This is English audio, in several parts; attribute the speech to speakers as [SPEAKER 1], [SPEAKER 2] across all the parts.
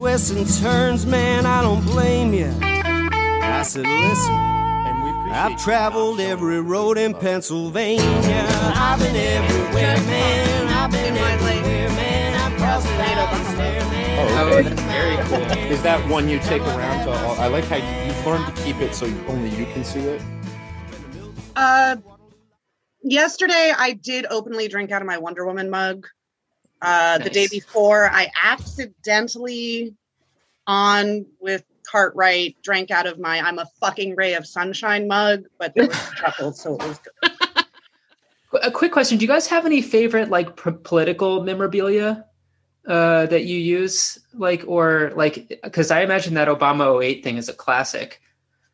[SPEAKER 1] Twists and turns, man, I don't blame you. I said, listen, I've traveled every road in Pennsylvania. I've been everywhere, man. I've been everywhere, man. I've crossed there, man.
[SPEAKER 2] Oh, that's very cool. Is that one you take around to all? I like how you've learned to keep it so only you can see it.
[SPEAKER 3] Yesterday, I did openly drink out of my Wonder Woman mug.
[SPEAKER 4] Nice.
[SPEAKER 3] The day before, I accidentally, on with Cartwright, drank out of my I'm a fucking ray of sunshine mug, but there was chuckles, so it was good.
[SPEAKER 4] A quick question. Do you guys have any favorite like political memorabilia that you use? Like, or like, because I imagine that Obama 08 thing is a classic.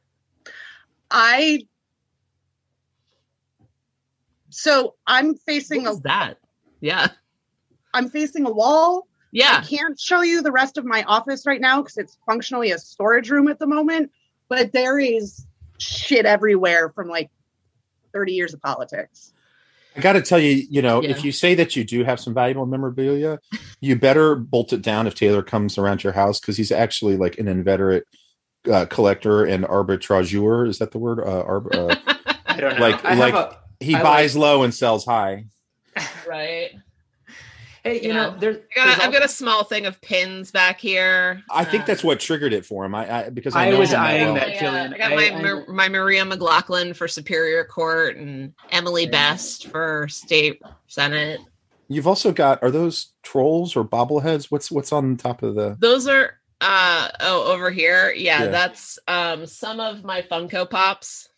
[SPEAKER 3] So I'm facing
[SPEAKER 5] that? Yeah.
[SPEAKER 3] I'm facing a wall.
[SPEAKER 5] Yeah.
[SPEAKER 3] I can't show you the rest of my office right now because it's functionally a storage room at the moment, but there is shit everywhere from like 30 years of politics.
[SPEAKER 2] I got to tell you, if you say that you do have some valuable memorabilia, you better bolt it down if Taylor comes around your house, because he's actually like an inveterate collector and arbitrageur. Is that the word?
[SPEAKER 4] I don't know.
[SPEAKER 2] He buys low and sells high.
[SPEAKER 5] Right.
[SPEAKER 4] Hey,
[SPEAKER 5] I've got a small thing of pins back here.
[SPEAKER 2] I think that's what triggered it for him. Because I
[SPEAKER 4] was eyeing that, Jillian.
[SPEAKER 5] I got my Maria McLaughlin for Superior Court and Emily Best for State Senate.
[SPEAKER 2] You've also got, are those trolls or bobbleheads? What's on top of the?
[SPEAKER 5] Those are over here. Yeah, that's some of my Funko Pops.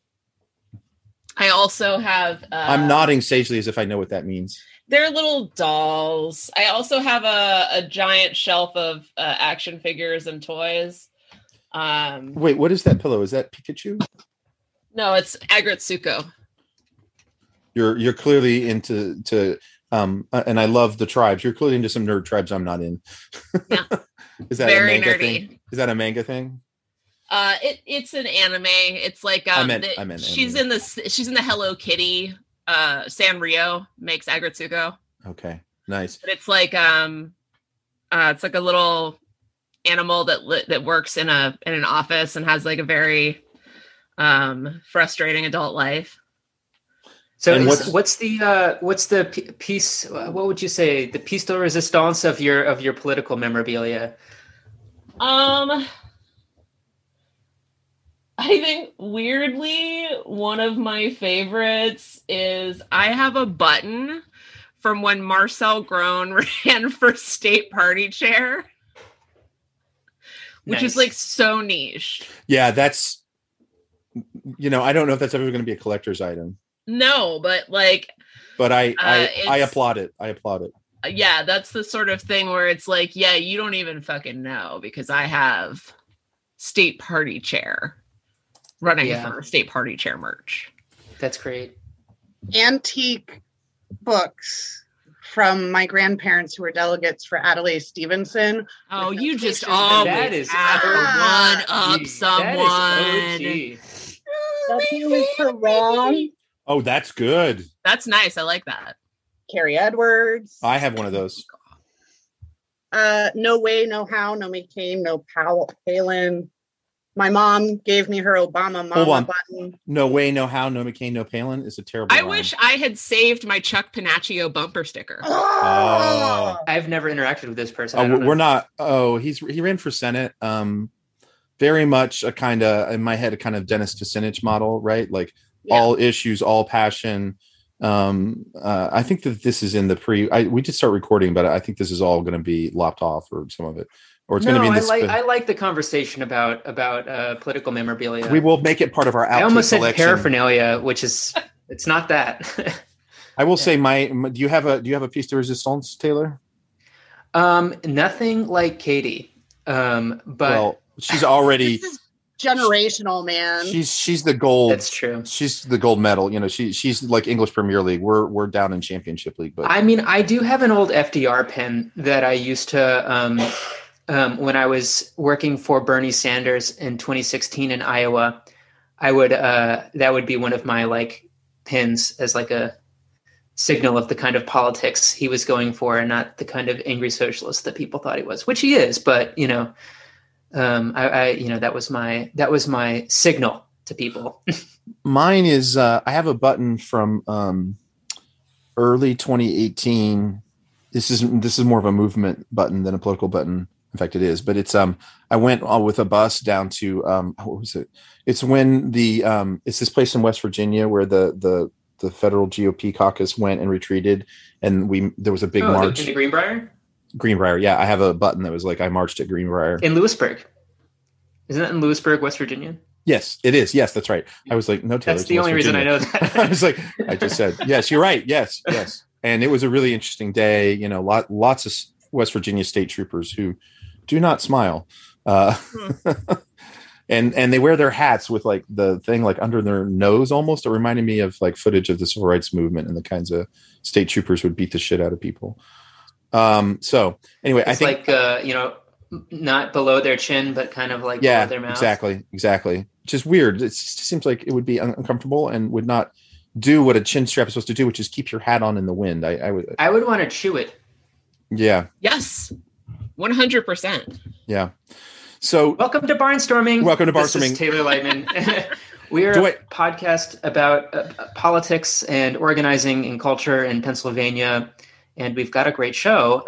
[SPEAKER 5] I also have.
[SPEAKER 2] I'm nodding sagely as if I know what that means.
[SPEAKER 5] They're little dolls. I also have a giant shelf of action figures and toys.
[SPEAKER 2] Wait, what is that pillow? Is that Pikachu?
[SPEAKER 5] No, it's Agretsuko.
[SPEAKER 2] You're clearly into and I love the tribes. You're clearly into some nerd tribes I'm not in.
[SPEAKER 5] Yeah.
[SPEAKER 2] Is that
[SPEAKER 5] very
[SPEAKER 2] a manga
[SPEAKER 5] nerdy
[SPEAKER 2] thing? Is that a manga thing?
[SPEAKER 5] It's an anime. It's like
[SPEAKER 2] I meant
[SPEAKER 5] she's
[SPEAKER 2] anime.
[SPEAKER 5] in the Hello Kitty. Sanrio makes Agretsuko.
[SPEAKER 2] Okay, nice.
[SPEAKER 5] But it's like it's like a little animal that works in an office and has like a very frustrating adult life.
[SPEAKER 4] So what's the piece? What would you say the piece de resistance of your political memorabilia?
[SPEAKER 5] I think weirdly, one of my favorites is I have a button from when Marcel Groen ran for state party chair, which is like so niche.
[SPEAKER 2] Yeah, that's, I don't know if that's ever going to be a collector's item.
[SPEAKER 5] No, but like,
[SPEAKER 2] I applaud it. I applaud it.
[SPEAKER 5] Yeah, that's the sort of thing where it's like, yeah, you don't even fucking know because I have state party chair. Running for state party chair merch.
[SPEAKER 4] That's great.
[SPEAKER 3] Antique books from my grandparents who were delegates for Adelaide Stevenson.
[SPEAKER 5] Oh, you just always have to one up someone.
[SPEAKER 2] Oh, that's good.
[SPEAKER 5] That's nice. I like that.
[SPEAKER 3] Carrie Edwards.
[SPEAKER 2] I have one of those.
[SPEAKER 3] No Way, No How, No McCain, No Palin. My mom gave me her Obama Mama button.
[SPEAKER 2] No Way, No How, No McCain, No Palin is a terrible line.
[SPEAKER 5] Wish I had saved my Chuck Panaccio bumper sticker.
[SPEAKER 2] Oh.
[SPEAKER 4] I've never interacted with this person.
[SPEAKER 2] We're not. Oh, he ran for Senate. Very much a kind of, in my head, a kind of Dennis Kucinich model, right? Like all issues, all passion. I think that this is in the we did start recording, but I think this is all going to be lopped off, or some of it. Or it's going to be
[SPEAKER 4] I like the conversation about political memorabilia.
[SPEAKER 2] We will make it part of our outtake
[SPEAKER 4] I almost said
[SPEAKER 2] collection.
[SPEAKER 4] Paraphernalia, which is it's not that.
[SPEAKER 2] I will say do you have a piece de resistance, Taylor?
[SPEAKER 4] Nothing like Katie. But
[SPEAKER 2] she's already
[SPEAKER 3] this is generational, man.
[SPEAKER 2] She's the gold.
[SPEAKER 4] That's true.
[SPEAKER 2] She's the gold medal. She's like English Premier League. We're down in Championship League. But
[SPEAKER 4] I mean, I do have an old FDR pen that I used to when I was working for Bernie Sanders in 2016 in Iowa. I would that would be one of my like pins as like a signal of the kind of politics he was going for, and not the kind of angry socialist that people thought he was, which he is. But that was my signal to people.
[SPEAKER 2] Mine is I have a button from early 2018. This is more of a movement button than a political button. In fact, it is. But it's I went with a bus down to what was it? It's when it's this place in West Virginia where the federal GOP caucus went and retreated, and there was a big march.
[SPEAKER 4] In Greenbrier?
[SPEAKER 2] Greenbrier, yeah. I have a button that was like I marched at Greenbrier.
[SPEAKER 4] In Lewisburg. Isn't that in Lewisburg, West Virginia?
[SPEAKER 2] Yes, it is. Yes, that's right. I was like, no, Taylor.
[SPEAKER 4] That's the only reason I know that.
[SPEAKER 2] I was like, I just said, yes, you're right. Yes. And it was a really interesting day. Lots of West Virginia state troopers who do not smile. And they wear their hats with like the thing like under their nose almost. It reminded me of like footage of the civil rights movement and the kinds of state troopers would beat the shit out of people. So anyway,
[SPEAKER 4] it's I think not below their chin, but kind of like below their mouth. Exactly. Just weird. It seems like it would be uncomfortable and would not do what a chin strap is supposed to do, which is keep your hat on in the wind. I would want to chew it.
[SPEAKER 2] Yeah.
[SPEAKER 5] Yes. 100%.
[SPEAKER 2] Yeah. So
[SPEAKER 4] welcome to Barnstorming. This is Taylor Lightman. We're a podcast about politics and organizing and culture in Pennsylvania. And we've got a great show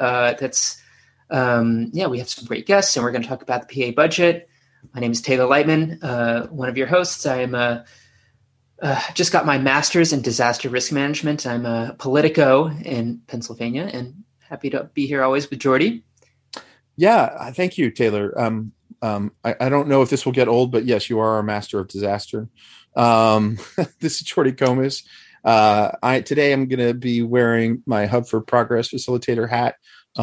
[SPEAKER 4] we have some great guests, and we're going to talk about the PA budget. My name is Taylor Lightman, one of your hosts. I'm just got my master's in disaster risk management. I'm a Politico in Pennsylvania, and happy to be here always with Jordy.
[SPEAKER 2] Yeah, thank you, Taylor. I don't know if this will get old, but yes, you are our master of disaster. This is Jordy Comis. Today I'm going to be wearing my Hub for Progress facilitator hat.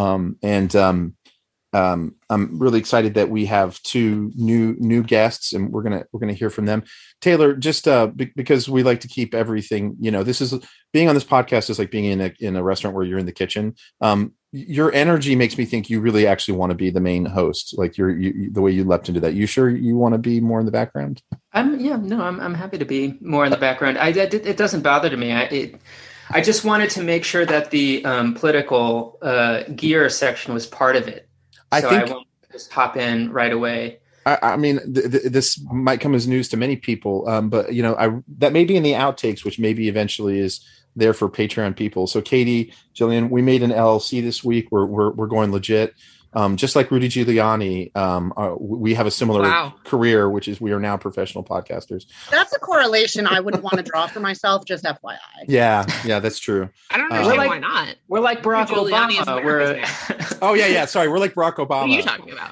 [SPEAKER 2] I'm really excited that we have two new guests, and we're gonna hear from them. Taylor, just because we like to keep everything, this is being on this podcast is like being in a restaurant where you're in the kitchen. Your energy makes me think you really actually want to be the main host. Like the way you leapt into that. You sure you want to be more in the background? I'm happy to be more in the background. It doesn't bother to me. I just wanted to make sure that the political gear section was part of it. I won't just hop in right away. I mean, this might come as news to many people, but that may be in the outtakes, which maybe eventually is there for Patreon people. So, Katie, Jillian, we made an LLC this week. We're going legit. Just like Rudy Giuliani, we have a similar career, which is we are now professional podcasters.
[SPEAKER 3] That's a correlation I wouldn't want to draw for myself, just FYI.
[SPEAKER 2] Yeah, that's true.
[SPEAKER 5] I don't understand why not.
[SPEAKER 4] We're like Barack Obama.
[SPEAKER 2] Sorry, we're like Barack Obama.
[SPEAKER 5] What are you talking about?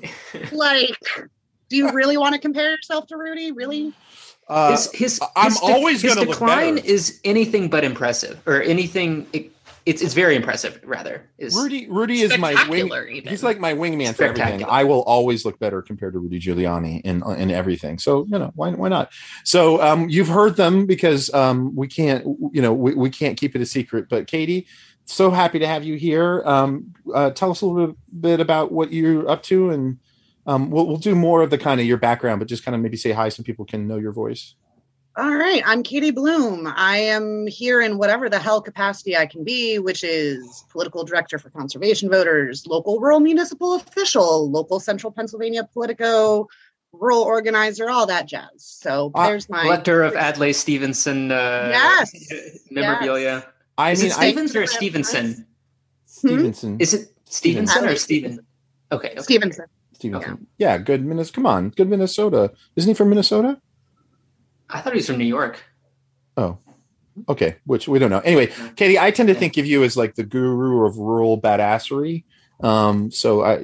[SPEAKER 3] Do you really want to compare yourself to Rudy? Really?
[SPEAKER 4] His decline is anything but impressive, or anything. It's very impressive, rather.
[SPEAKER 2] Rudy is my wing. Even. He's like my wingman for everything. I will always look better compared to Rudy Giuliani in everything. So why not? So you've heard them because we can't we can't keep it a secret. But Katie, so happy to have you here. Tell us a little bit about what you're up to, and we'll do more of the kind of your background, but just kind of maybe say hi so people can know your voice.
[SPEAKER 3] All right. I'm Katie Bloom. I am here in whatever the hell capacity I can be, which is political director for conservation voters, local rural municipal official, local central Pennsylvania Politico, rural organizer, all that jazz. So there's my
[SPEAKER 4] collector of Adlai Stevenson memorabilia.
[SPEAKER 3] Yes.
[SPEAKER 4] Is it Stevens or Stevenson?
[SPEAKER 2] Stevenson.
[SPEAKER 4] Is it Stevenson or Steven? Okay.
[SPEAKER 3] Stevenson.
[SPEAKER 2] Okay. Yeah, good Minnesota. Come on, good Minnesota. Isn't he from Minnesota?
[SPEAKER 4] I thought he was from New York.
[SPEAKER 2] Oh, okay. Which we don't know. Anyway, Katie, I tend to think of you as like the guru of rural badassery. So I,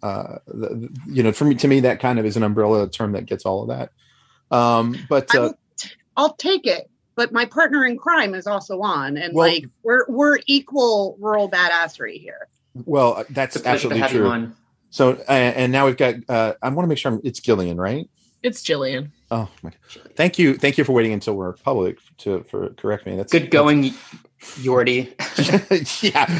[SPEAKER 2] to me, that kind of is an umbrella term that gets all of that. But
[SPEAKER 3] I'll take it. But my partner in crime is also on, and we're equal rural badassery here.
[SPEAKER 2] Well, that's absolutely true. So and now we've got. I want to make sure it's Gillian, right?
[SPEAKER 5] It's Jillian.
[SPEAKER 2] Oh my God. Thank you for waiting until we're public for correct me. That's
[SPEAKER 4] good going, Yordi.
[SPEAKER 2] Yeah.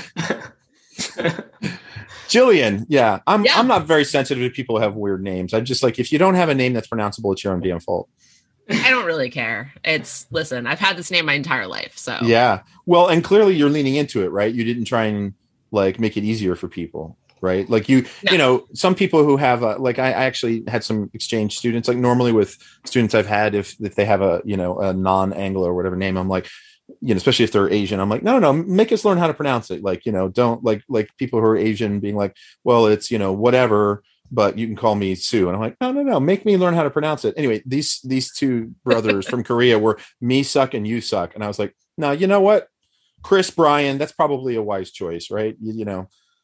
[SPEAKER 2] Jillian, yeah. I'm not very sensitive to people who have weird names. I'm just like, if you don't have a name that's pronounceable, it's your own damn fault.
[SPEAKER 5] I don't really care. Listen, I've had this name my entire life. So
[SPEAKER 2] yeah. Well, and clearly you're leaning into it, right? You didn't try and like make it easier for people, right? Like you know, some people who have like I actually had some exchange students, like normally with students I've had, if they have a non-Anglo or whatever name, I'm like, especially if they're Asian, I'm like, no, make us learn how to pronounce it. Like, don't like people who are Asian being like, well, it's, whatever, but you can call me Sue. And I'm like, no, make me learn how to pronounce it. Anyway, these two brothers from Korea were me suck and you suck. And I was like, no, you know what? Chris Bryan, that's probably a wise choice, right?
[SPEAKER 5] Yeah.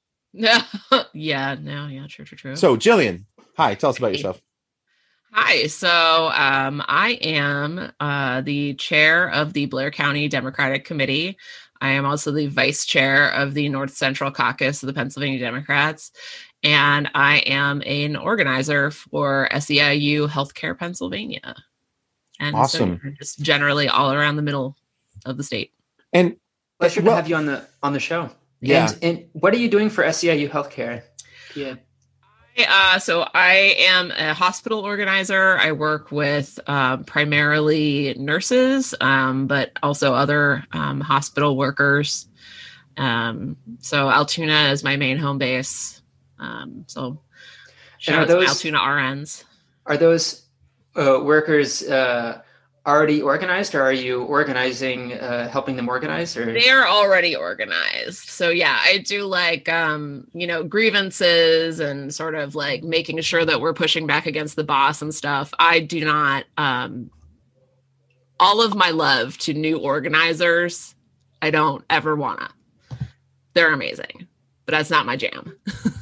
[SPEAKER 5] True.
[SPEAKER 2] So Jillian, hi, tell us about yourself.
[SPEAKER 5] Hi. So I am the chair of the Blair County Democratic Committee. I am also the vice chair of the North Central Caucus of the Pennsylvania Democrats. And I am an organizer for SEIU Healthcare Pennsylvania. And
[SPEAKER 2] awesome.
[SPEAKER 5] So just generally all around the middle of the state.
[SPEAKER 2] And
[SPEAKER 4] pleasure to have you on the show.
[SPEAKER 2] Yeah.
[SPEAKER 4] And what are you doing for SEIU Healthcare? Yeah.
[SPEAKER 5] So I am a hospital organizer. I work with primarily nurses, but also other hospital workers. So Altoona is my main home base. So shout out to Altoona RNs.
[SPEAKER 4] Are those workers already organized, or are you organizing, helping them organize? Or
[SPEAKER 5] they're already organized. So yeah, I do like grievances and sort of like making sure that we're pushing back against the boss and stuff. I do not all of my love to new organizers. I don't ever wanna. They're amazing, but that's not my jam.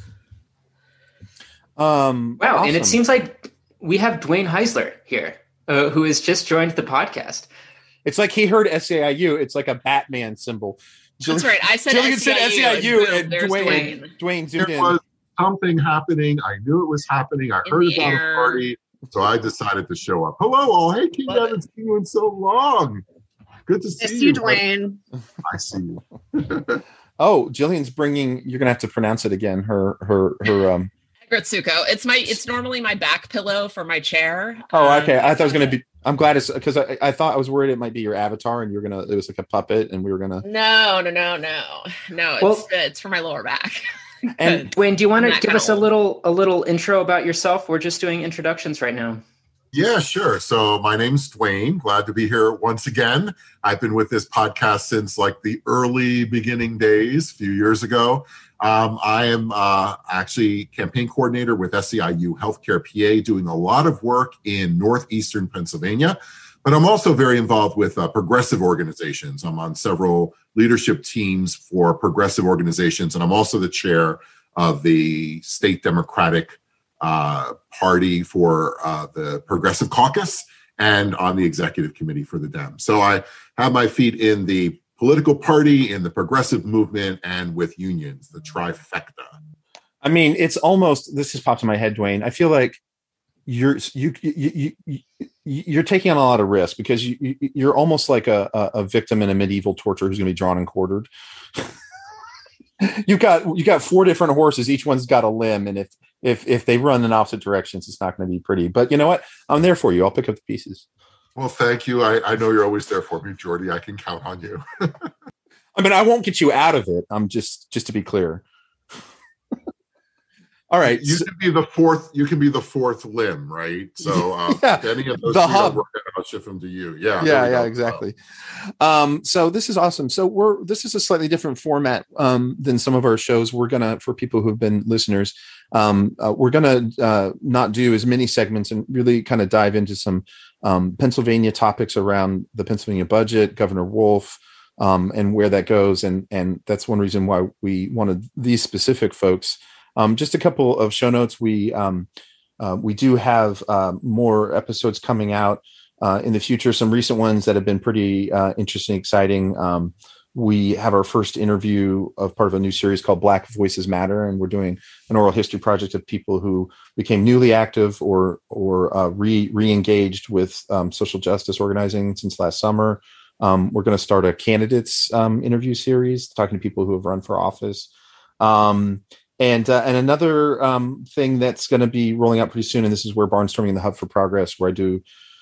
[SPEAKER 4] Wow,
[SPEAKER 2] awesome.
[SPEAKER 4] And it seems like we have Dwayne Heisler here. Who has just joined the podcast.
[SPEAKER 2] It's like he heard SEIU. It's like a Batman symbol.
[SPEAKER 5] That's right. I said
[SPEAKER 2] Jillian
[SPEAKER 5] SEIU
[SPEAKER 2] and Dwayne zoomed in.
[SPEAKER 6] There was something happening. I knew it was happening. I heard about a party, so I decided to show up. Hello, all. Hey, King, I haven't seen you in so long. Good to see you,
[SPEAKER 3] Dwayne.
[SPEAKER 6] I see you.
[SPEAKER 2] Oh, Jillian's bringing. You're gonna have to pronounce it again. Her
[SPEAKER 5] Gritsuko. It's normally my back pillow for my chair.
[SPEAKER 2] Oh, okay. I thought it was going to be. I'm glad it's because I thought I was worried it might be your avatar and you're gonna. It was like a puppet and we were gonna.
[SPEAKER 5] No. It's for my lower back.
[SPEAKER 2] And
[SPEAKER 4] Dwayne, do you want to give us a little intro about yourself? We're just doing introductions right now.
[SPEAKER 6] Yeah, sure. So my name's Dwayne. Glad to be here once again. I've been with this podcast since like the early beginning days, a few years ago. I am actually campaign coordinator with SEIU Healthcare PA, doing a lot of work in northeastern Pennsylvania. But I'm also very involved with progressive organizations. I'm on several leadership teams for progressive organizations, and I'm also the chair of the state Democratic Party for the Progressive Caucus and on the executive committee for the Dem. So I have my feet in the political party, in the progressive movement, and with unions, the trifecta.
[SPEAKER 2] I mean, it's almost, this just popped in my head, Dwayne. I feel like you're taking on a lot of risk because you're almost like a victim in a medieval torture who's going to be drawn and quartered. you got 4 different horses, each one's got a limb, and if they run in opposite directions, it's not going to be pretty. But you know what? I'm there for you. I'll pick up the pieces.
[SPEAKER 6] Well, thank you. I know you're always there for me, Jordy. I can count on you.
[SPEAKER 2] I mean, I won't get you out of it. I'm just to be clear. All right.
[SPEAKER 6] You can be the fourth. You can be the fourth limb, right? So any of those
[SPEAKER 2] hub.
[SPEAKER 6] I'll shift them to you. Yeah.
[SPEAKER 2] Yeah, exactly. So this is awesome. So this is a slightly different format than some of our shows. We're gonna, for people who've been listeners, we're gonna not do as many segments and really kind of dive into some Pennsylvania topics around the Pennsylvania budget, Governor Wolf, and where that goes. And that's one reason why we wanted these specific folks. Just a couple of show notes. We do have more episodes coming out in the future, some recent ones that have been pretty interesting, exciting. We have our first interview of part of a new series called Black Voices Matter, and we're doing an oral history project of people who became newly active or re-engaged with social justice organizing since last summer. We're going to start a candidates interview series, talking to people who have run for office. And another thing that's going to be rolling out pretty soon, and this is where Barnstorming the Hub for Progress, where I do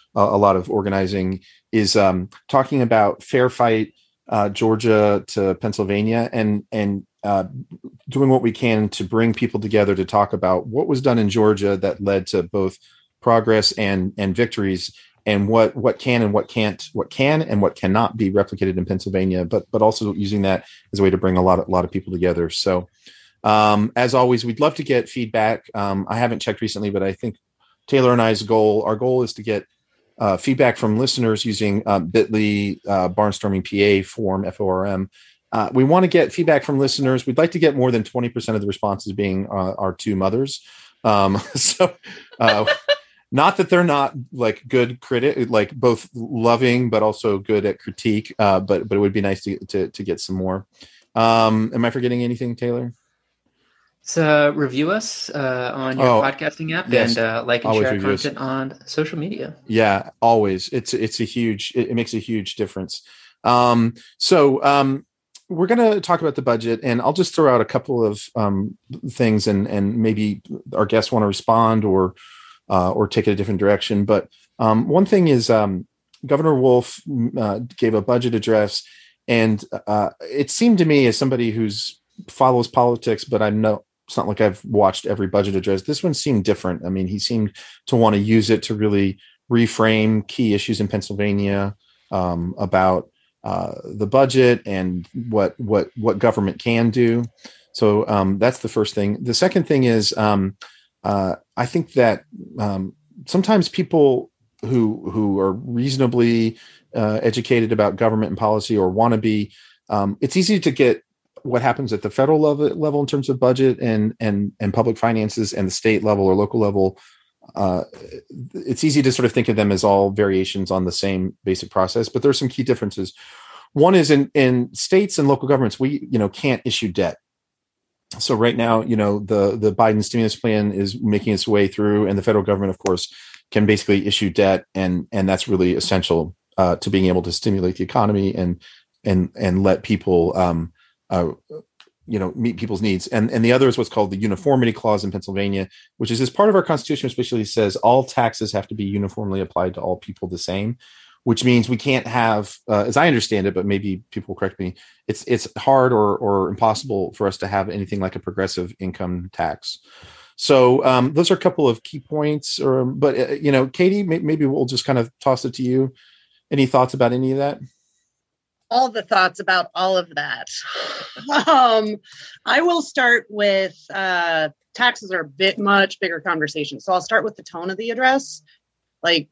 [SPEAKER 2] a lot of organizing, is talking about Fair Fight, Georgia to Pennsylvania, and doing what we can to bring people together to talk about what was done in Georgia that led to both progress and victories, and what can and what can and what cannot be replicated in Pennsylvania, but also using that as a way to bring a lot of people together. So as always, we'd love to get feedback. I haven't checked recently, but I think Taylor and I's our goal is to get feedback from listeners using bit.ly barnstorming PA form, FORM. We want to get feedback from listeners. We'd like to get more than 20% of the responses being our two mothers. So not that they're not like good critic, like both loving, but also good at critique. But it would be nice to get some more. Am I forgetting anything, Taylor?
[SPEAKER 4] So review us on your podcasting app, yes, and like and share content on social media.
[SPEAKER 2] Yeah, always. It makes a huge difference. We're going to talk about the budget, and I'll just throw out a couple of things, and maybe our guests want to respond or take it a different direction. But one thing is Governor Wolf gave a budget address, and it seemed to me, as somebody who's follows politics, but it's not like I've watched every budget address, this one seemed different. I mean, he seemed to want to use it to really reframe key issues in Pennsylvania about the budget and what government can do. So that's the first thing. The second thing is I think that sometimes people who are reasonably educated about government and policy, or want to be, it's easy to get what happens at the federal level in terms of budget and public finances, and the state level or local level. It's easy to sort of think of them as all variations on the same basic process, but there's some key differences. One is in states and local governments, we can't issue debt. So right now, the Biden stimulus plan is making its way through, and the federal government, of course, can basically issue debt, and that's really essential to being able to stimulate the economy and let people meet people's needs. And the other is what's called the uniformity clause in Pennsylvania, which is this part of our constitution, especially says all taxes have to be uniformly applied to all people the same, which means we can't have, as I understand it, but maybe people will correct me, it's hard or impossible for us to have anything like a progressive income tax. So those are a couple of key points. But Katie, maybe we'll just kind of toss it to you. Any thoughts about any of that?
[SPEAKER 3] All the thoughts about all of that. I will start with taxes are a much bigger conversation. So I'll start with the tone of the address. Like,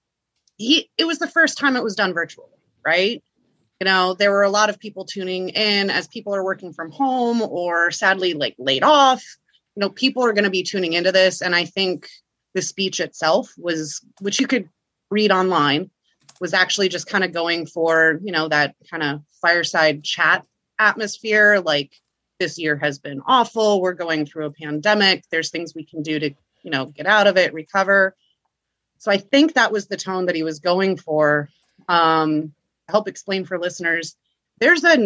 [SPEAKER 3] it was the first time it was done virtually, right? There were a lot of people tuning in as people are working from home or sadly like laid off. People are going to be tuning into this. And I think the speech itself which you could read online, was actually just kind of going for, that kind of fireside chat atmosphere. Like, this year has been awful. We're going through a pandemic. There's things we can do to, get out of it, recover. So I think that was the tone that he was going for. Help explain for listeners. There's a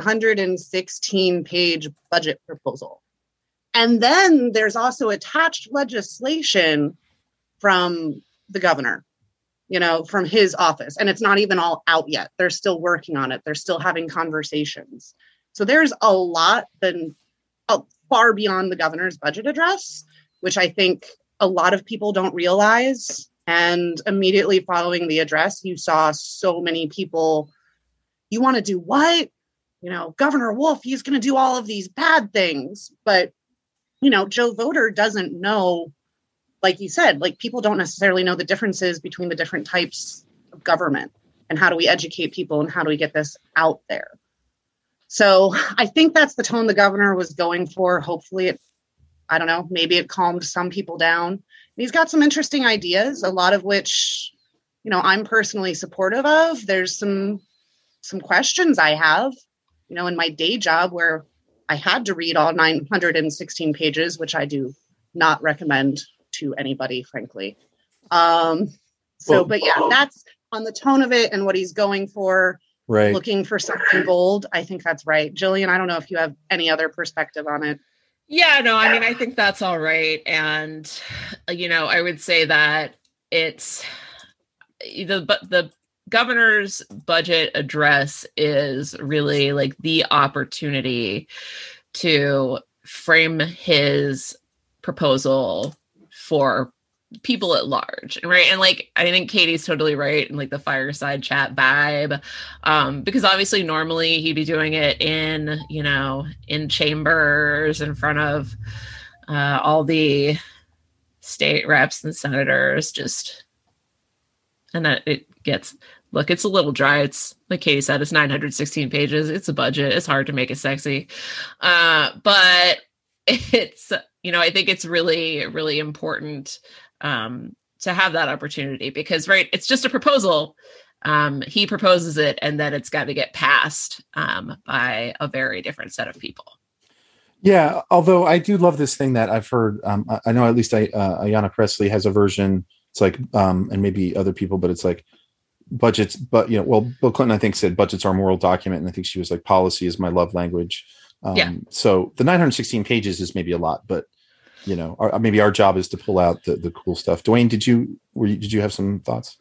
[SPEAKER 3] 916-page budget proposal. And then there's also attached legislation from the governor, from his office. And it's not even all out yet. They're still working on it. They're still having conversations. So there's a lot far beyond the governor's budget address, which I think a lot of people don't realize. And immediately following the address, you saw so many people, you want to do what? Governor Wolf, he's going to do all of these bad things. But, Joe Voter doesn't know, like you said, like, people don't necessarily know the differences between the different types of government, and how do we educate people, and how do we get this out there? So I think that's the tone the governor was going for. Hopefully I don't know, maybe it calmed some people down. And he's got some interesting ideas, a lot of which, I'm personally supportive of. There's some questions I have, in my day job where I had to read all 916 pages, which I do not recommend to anybody, frankly. But yeah, that's on the tone of it and what he's going for. Right. Looking for something bold. I think that's right. Jillian, I don't know if you have any other perspective on it.
[SPEAKER 5] Yeah, no, I mean, I think that's all right. And, I would say that the governor's budget address is really like the opportunity to frame his proposal for people at large, right? And like, I think Katie's totally right in like the fireside chat vibe, because obviously normally he'd be doing it in, in chambers in front of all the state reps and senators, and that it gets, look, it's a little dry. It's like Katie said, it's 916 pages. It's a budget. It's hard to make it sexy. But it's, I think it's really, really important to have that opportunity because, right, it's just a proposal. He proposes it and then it's got to get passed by a very different set of people.
[SPEAKER 2] Yeah, although I do love this thing that I've heard. I know at least Ayanna Pressley has a version. It's like, and maybe other people, but it's like budgets. But Bill Clinton, I think, said budgets are a moral document, and I think she was like, policy is my love language. So the 916 pages is maybe a lot, but maybe our job is to pull out the cool stuff. Dwayne, did you have some thoughts?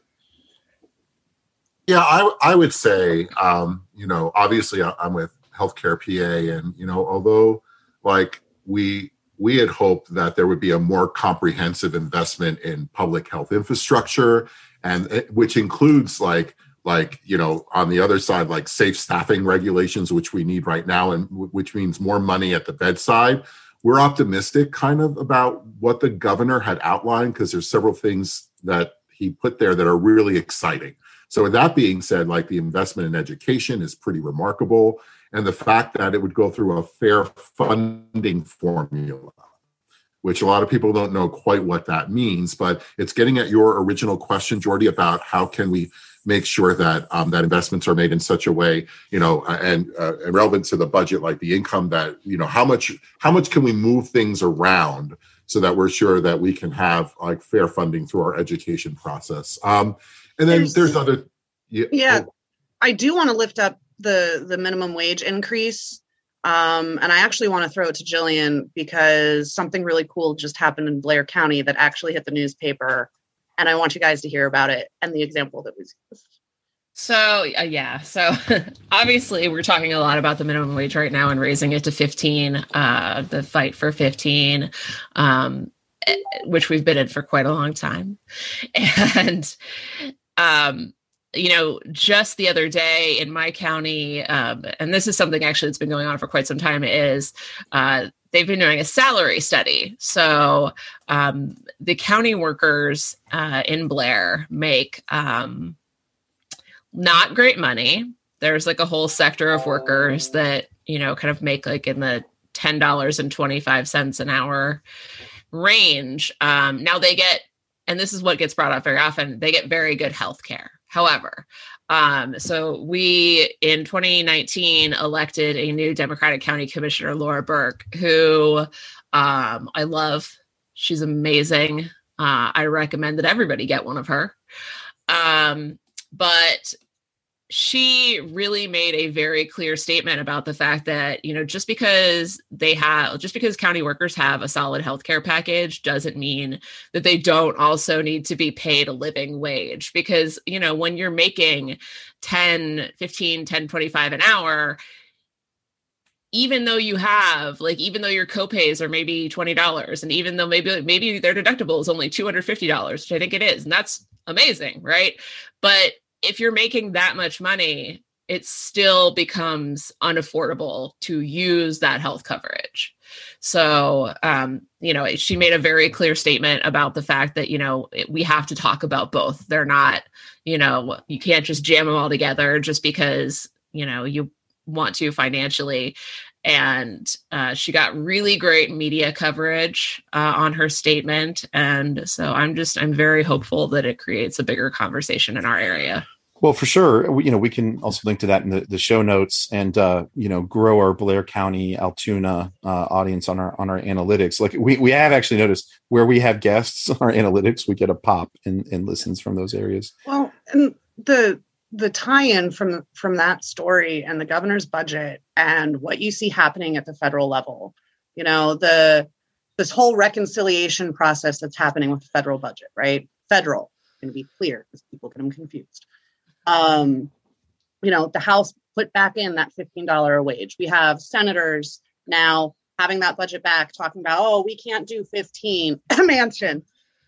[SPEAKER 6] Yeah, I would say, obviously I'm with Healthcare PA, and although like we had hoped that there would be a more comprehensive investment in public health infrastructure, and which includes like on the other side, like safe staffing regulations, which we need right now, and which means more money at the bedside. We're optimistic kind of about what the governor had outlined, because there's several things that he put there that are really exciting. So with that being said, like the investment in education is pretty remarkable. And the fact that it would go through a fair funding formula, which a lot of people don't know quite what that means, but it's getting at your original question, Jordy, about how can we make sure that that investments are made in such a way, and relevant to the budget, like the income that, how much can we move things around so that we're sure that we can have like fair funding through our education process. And then there's other.
[SPEAKER 3] I do want to lift up the minimum wage increase. And I actually want to throw it to Jillian because something really cool just happened in Blair County that actually hit the newspaper. And I want you guys to hear about it and the example that was used.
[SPEAKER 5] So obviously we're talking a lot about the minimum wage right now and raising it to 15, the fight for 15, which we've been in for quite a long time. And, just the other day in my county, and this is something actually that's been going on for quite some time, is they've been doing a salary study. So the county workers in Blair make not great money. There's like a whole sector of workers that, kind of make like in the $10.25 an hour range. Now they get, and this is what gets brought up very often, they get very good health care. However, so we in 2019 elected a new Democratic County Commissioner, Laura Burke, who I love. She's amazing. I recommend that everybody get one of her. But she really made a very clear statement about the fact that, just because county workers have a solid healthcare package doesn't mean that they don't also need to be paid a living wage. Because, when you're making 10, 15, 10, 25 an hour, even though you have even though your copays are maybe $20, and even though maybe their deductible is only $250, which I think it is, and that's amazing, right? But if you're making that much money, it still becomes unaffordable to use that health coverage. So, she made a very clear statement about the fact that, we have to talk about both. They're not, you can't just jam them all together just because, you want to financially. And she got really great media coverage on her statement. And so I'm very hopeful that it creates a bigger conversation in our area.
[SPEAKER 2] Well, for sure. We can also link to that in the show notes and, grow our Blair County, Altoona audience on our analytics. Like we have actually noticed where we have guests, our analytics, we get a pop in listens from those areas.
[SPEAKER 3] Well, and the tie-in from that story and the governor's budget and what you see happening at the federal level, this whole reconciliation process that's happening with the federal budget, right? Federal. going to be clear because people get them confused. The House put back in that $15 a wage. We have senators now having that budget back, talking about, oh, we can't do 15 Manchin.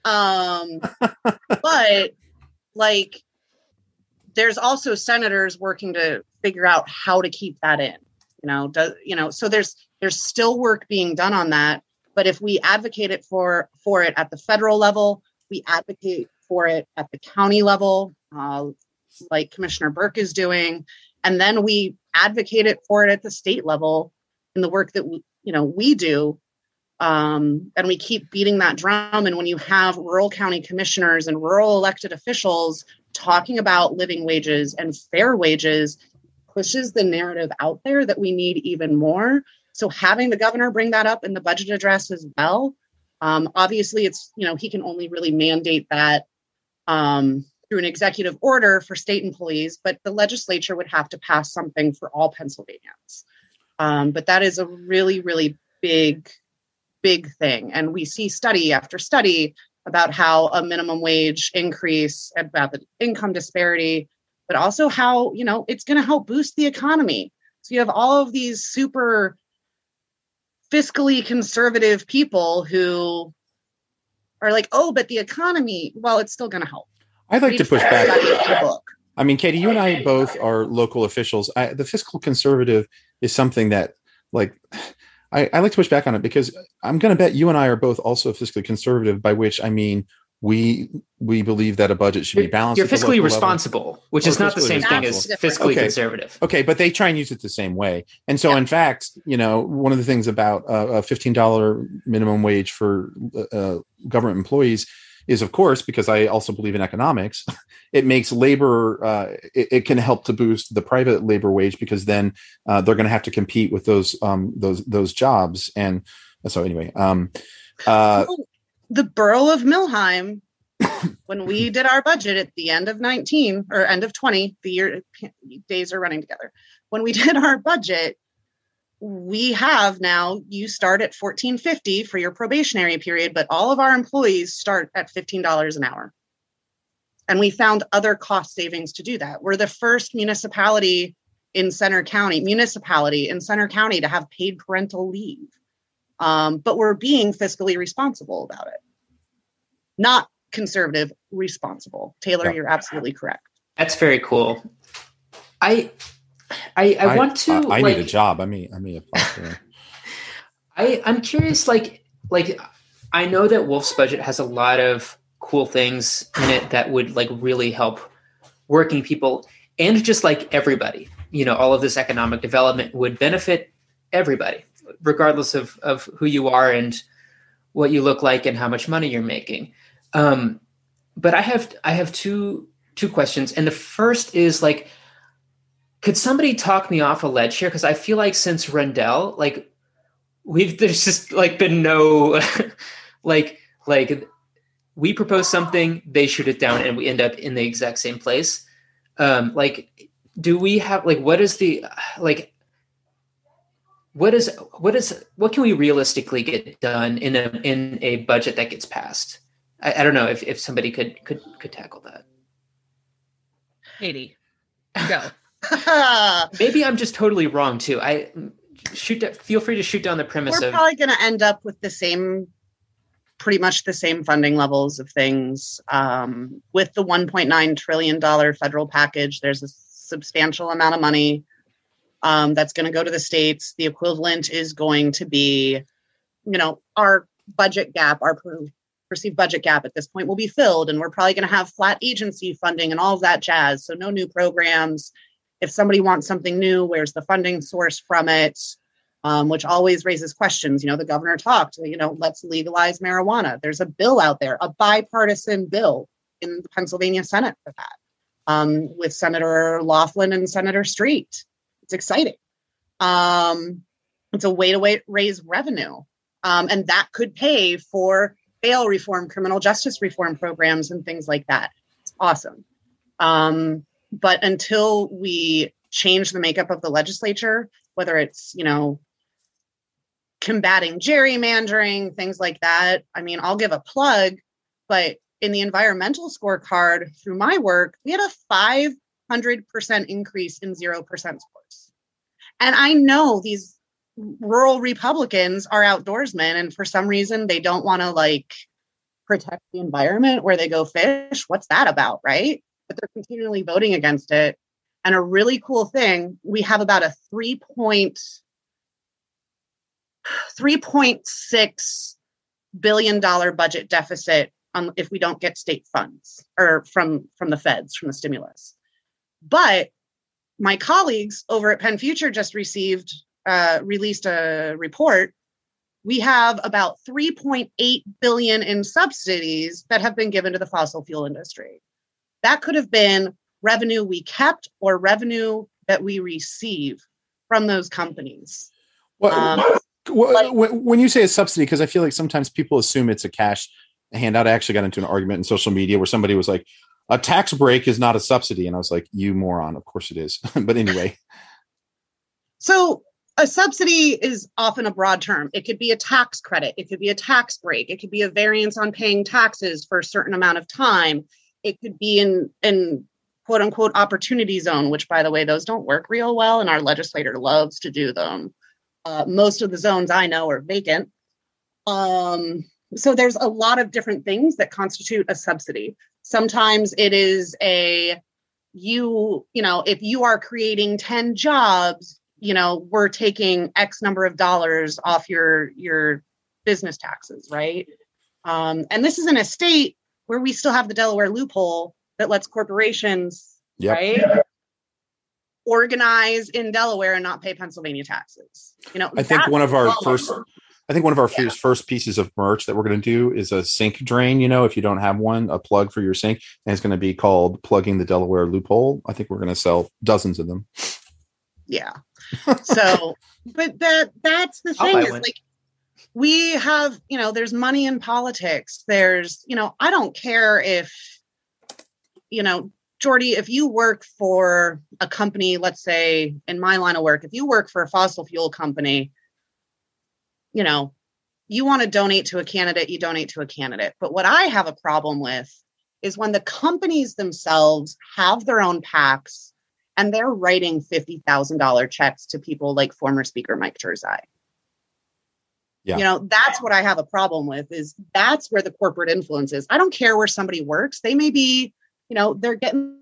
[SPEAKER 3] But like, there's also senators working to figure out how to keep that in, so there's still work being done on that. But if we advocate it for it at the federal level, we advocate for it at the county level, like Commissioner Burke is doing, and then we advocate it for it at the state level in the work that we do, and we keep beating that drum. And when you have rural county commissioners and rural elected officials talking about living wages and fair wages, pushes the narrative out there that we need even more. So having the governor bring that up in the budget address as well, obviously it's, he can only really mandate that through an executive order for state employees, but the legislature would have to pass something for all Pennsylvanians. But that is a really, really big thing. And we see study after study about how a minimum wage increase, about the income disparity, but also how, it's going to help boost the economy. So you have all of these super fiscally conservative people who are like, oh, but the economy, well, it's still going to help.
[SPEAKER 2] I'd like to push back. I mean, Katie, you and I both are local officials. The fiscal conservative is something that, I like to push back on it, because I'm going to bet you and I are both also fiscally conservative, by which I mean we believe that a budget should be balanced.
[SPEAKER 4] You're fiscally responsible, which is not the same thing as fiscally conservative.
[SPEAKER 2] Okay, but they try and use it the same way. And so, in fact, one of the things about a $15 minimum wage for government employees is, of course, because I also believe in economics, it makes labor, it can help to boost the private labor wage, because then they're going to have to compete with those jobs. And so anyway,
[SPEAKER 3] the borough of Millheim, when we did our budget at the end of 19 or end of 20, the year days are running together. When we did our budget, we have now, you start at $14.50 for your probationary period, but all of our employees start at $15 an hour. And we found other cost savings to do that. We're the first municipality in Center County to have paid parental leave. But we're being fiscally responsible about it. Not conservative, responsible. Taylor, You're absolutely correct.
[SPEAKER 4] That's very cool. I want to.
[SPEAKER 2] I need a job. I may apply for that.
[SPEAKER 4] I'm curious. I know that Wolf's budget has a lot of cool things in it that would really help working people and just everybody. All of this economic development would benefit everybody, regardless of who you are and what you look like and how much money you're making. But I have two questions, and the first is could somebody talk me off a ledge here? Because I feel like since Rendell, there's just been no we propose something, they shoot it down, and we end up in the exact same place. Do we have what is the what can we realistically get done in a budget that gets passed? I don't know if somebody could tackle that.
[SPEAKER 5] Katie, go.
[SPEAKER 4] Maybe I'm just totally wrong too. Feel free to shoot down the premise.
[SPEAKER 3] We're probably going to end up with pretty much the same funding levels of things. With the $1.9 trillion federal package, there's a substantial amount of money that's going to go to the states. The equivalent is going to be, our budget gap, our perceived budget gap at this point will be filled, and we're probably going to have flat agency funding and all of that jazz. So no new programs. If somebody wants something new, where's the funding source from it? Which always raises questions. The governor talked, let's legalize marijuana. There's a bill out there, a bipartisan bill in the Pennsylvania Senate for that, with Senator Laughlin and Senator Street. It's exciting. It's a way to raise revenue. And that could pay for bail reform, criminal justice reform programs, and things like that. It's awesome. But until we change the makeup of the legislature, whether it's, combating gerrymandering, things like that. I mean, I'll give a plug, but in the environmental scorecard through my work, we had a 500% increase in 0% scores. And I know these rural Republicans are outdoorsmen, and for some reason they don't want to like protect the environment where they go fish. What's that about, right? But they're continually voting against it. And a really cool thing, we have about a $3.6 billion budget deficit if we don't get state funds or from the feds, from the stimulus. But my colleagues over at Penn Future just released a report. We have about $3.8 billion in subsidies that have been given to the fossil fuel industry. That could have been revenue we kept or revenue that we receive from those companies.
[SPEAKER 2] When you say a subsidy, because I feel like sometimes people assume it's a cash handout. I actually got into an argument in social media where somebody was like, a tax break is not a subsidy. And I was like, you moron. Of course it is. But anyway.
[SPEAKER 3] So a subsidy is often a broad term. It could be a tax credit. It could be a tax break. It could be a variance on paying taxes for a certain amount of time. It could be in quote unquote opportunity zone, which by the way, those don't work real well. And our legislator loves to do them. Most of the zones I know are vacant. So there's a lot of different things that constitute a subsidy. Sometimes it is if you are creating 10 jobs, we're taking X number of dollars off your business taxes, right? And this is in a state where we still have the Delaware loophole that lets corporations, right, organize in Delaware and not pay Pennsylvania taxes.
[SPEAKER 2] I think one of our first pieces of merch that we're going to do is a sink drain. If you don't have one, a plug for your sink, and it's going to be called Plugging the Delaware Loophole. I think we're going to sell dozens of them.
[SPEAKER 3] Yeah. So, but that's the thing is like, we have, there's money in politics. There's, I don't care if, Jordy, if you work for a company, let's say in my line of work, if you work for a fossil fuel company, you want to donate to a candidate, you donate to a candidate. But what I have a problem with is when the companies themselves have their own PACs and they're writing $50,000 checks to people like former Speaker Mike Turzai. Yeah. That's what I have a problem with, is that's where the corporate influence is. I don't care where somebody works. They may be, they're getting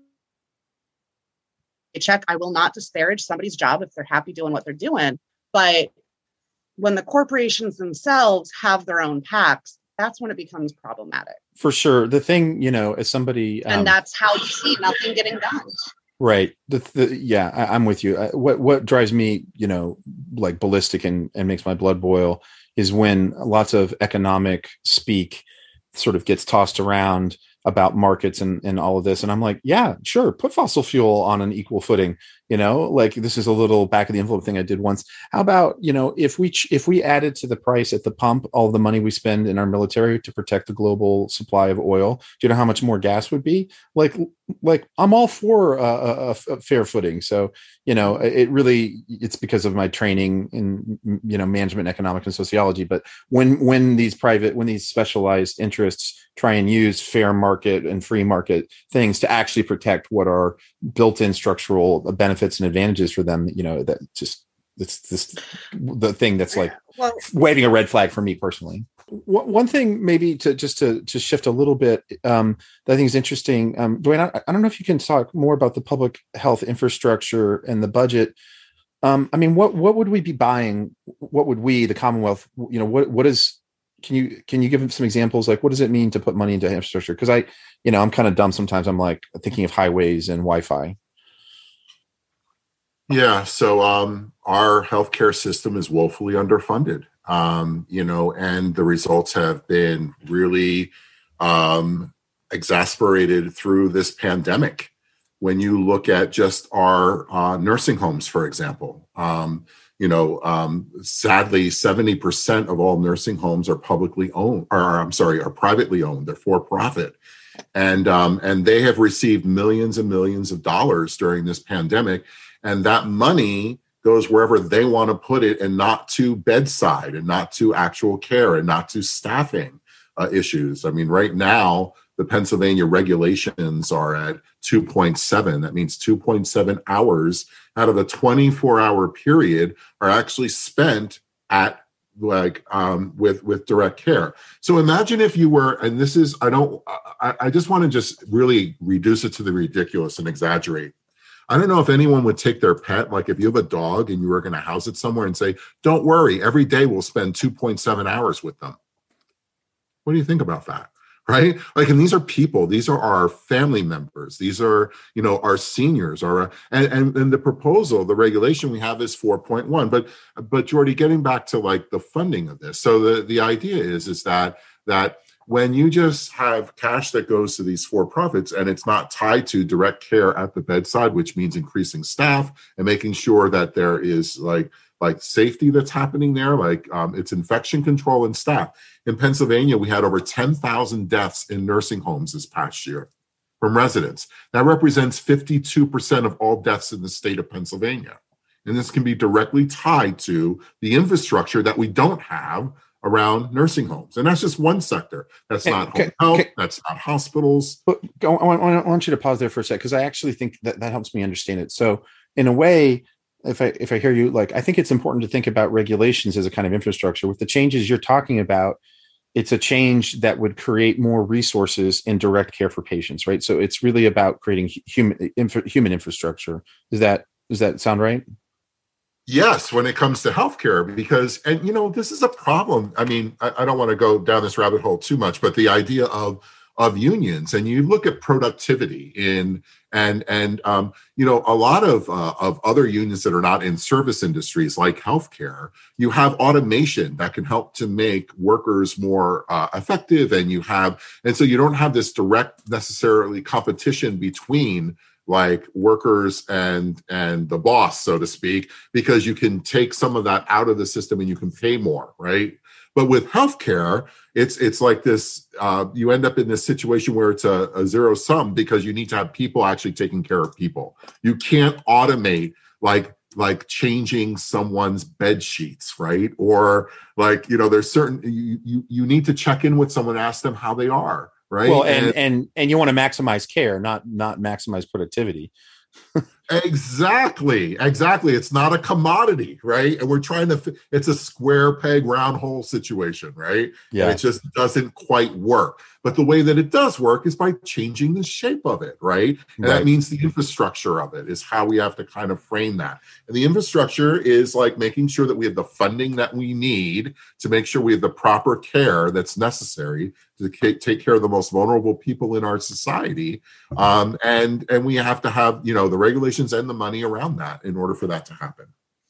[SPEAKER 3] a check. I will not disparage somebody's job if they're happy doing what they're doing. But when the corporations themselves have their own PACs, that's when it becomes problematic. For
[SPEAKER 2] sure. The thing, as somebody...
[SPEAKER 3] and that's how you see nothing getting done.
[SPEAKER 2] Right. I'm with you. What drives me, like ballistic and makes my blood boil is when lots of economic speak sort of gets tossed around about markets and all of this. And I'm like, yeah, sure. Put fossil fuel on an equal footing, like this is a little back of the envelope thing I did once. How about, if we added to the price at the pump, all the money we spend in our military to protect the global supply of oil, do you know how much more gas would be? Like I'm all for a fair footing. So, it's because of my training in, management, economics, and sociology. But when these specialized interests try and use fair market and free market things to actually protect what are built-in structural benefits and advantages for them, that just it's the thing that's like waving a red flag for me personally. One thing maybe to shift a little bit that I think is interesting, Dwayne, I don't know if you can talk more about the public health infrastructure and the budget. What would we be buying? What would we, the Commonwealth, what is, can you give some examples? Like, what does it mean to put money into infrastructure? Because I'm kind of dumb sometimes. I'm like thinking of highways and Wi-Fi.
[SPEAKER 6] Yeah. So our healthcare system is woefully underfunded, and the results have been really exasperated through this pandemic. When you look at just our nursing homes, for example, sadly, 70% of all nursing homes are privately owned. They're for profit. And they have received millions and millions of dollars during this pandemic. And that money goes wherever they want to put it, and not to bedside, and not to actual care, and not to staffing issues. I mean, right now, the Pennsylvania regulations are at 2.7. That means 2.7 hours out of a 24-hour period are actually spent at with direct care. So imagine if you were, and this is, I just want to just really reduce it to the ridiculous and exaggerate. I don't know if anyone would take their pet, like if you have a dog and you were going to house it somewhere and say, don't worry, every day we'll spend 2.7 hours with them. What do you think about that? Right? Like, and these are people, these are our family members. These are, our seniors and the proposal, the regulation we have is 4.1. But Jordy, getting back to like the funding of this. So the idea is that when you just have cash that goes to these for-profits and it's not tied to direct care at the bedside, which means increasing staff and making sure that there is like safety that's happening there, it's infection control and staff. In Pennsylvania, we had over 10,000 deaths in nursing homes this past year from residents. That represents 52% of all deaths in the state of Pennsylvania. And this can be directly tied to the infrastructure that we don't have around nursing homes. And that's just one sector. That's not home health. That's not hospitals.
[SPEAKER 2] But I want you to pause there for a sec, because I actually think that helps me understand it. So in a way, if I hear you, I think it's important to think about regulations as a kind of infrastructure. With the changes you're talking about, it's a change that would create more resources in direct care for patients, right? So it's really about creating human infrastructure. Does that sound right?
[SPEAKER 6] Yes, when it comes to healthcare, because, this is a problem. I mean, I don't want to go down this rabbit hole too much, but the idea of unions, and you look at productivity and a lot of other unions that are not in service industries like healthcare, you have automation that can help to make workers more effective, and so you don't have this direct necessarily competition between like workers and the boss, so to speak, because you can take some of that out of the system and you can pay more, right? But with healthcare, it's like this, you end up in this situation where it's a zero sum, because you need to have people actually taking care of people. You can't automate like changing someone's bed sheets, right? Or there's certain, you need to check in with someone, ask them how they are. Right.
[SPEAKER 2] Well, and you want to maximize care, not maximize productivity.
[SPEAKER 6] Exactly. It's not a commodity, right? And we're trying to, it's a square peg, round hole situation, right?
[SPEAKER 2] Yeah.
[SPEAKER 6] And it just doesn't quite work. But the way that it does work is by changing the shape of it, right? And that means the infrastructure of it is how we have to kind of frame that. And the infrastructure is like making sure that we have the funding that we need to make sure we have the proper care that's necessary to take care of the most vulnerable people in our society. And we have to have, the regulations and the money around that in order for that to happen.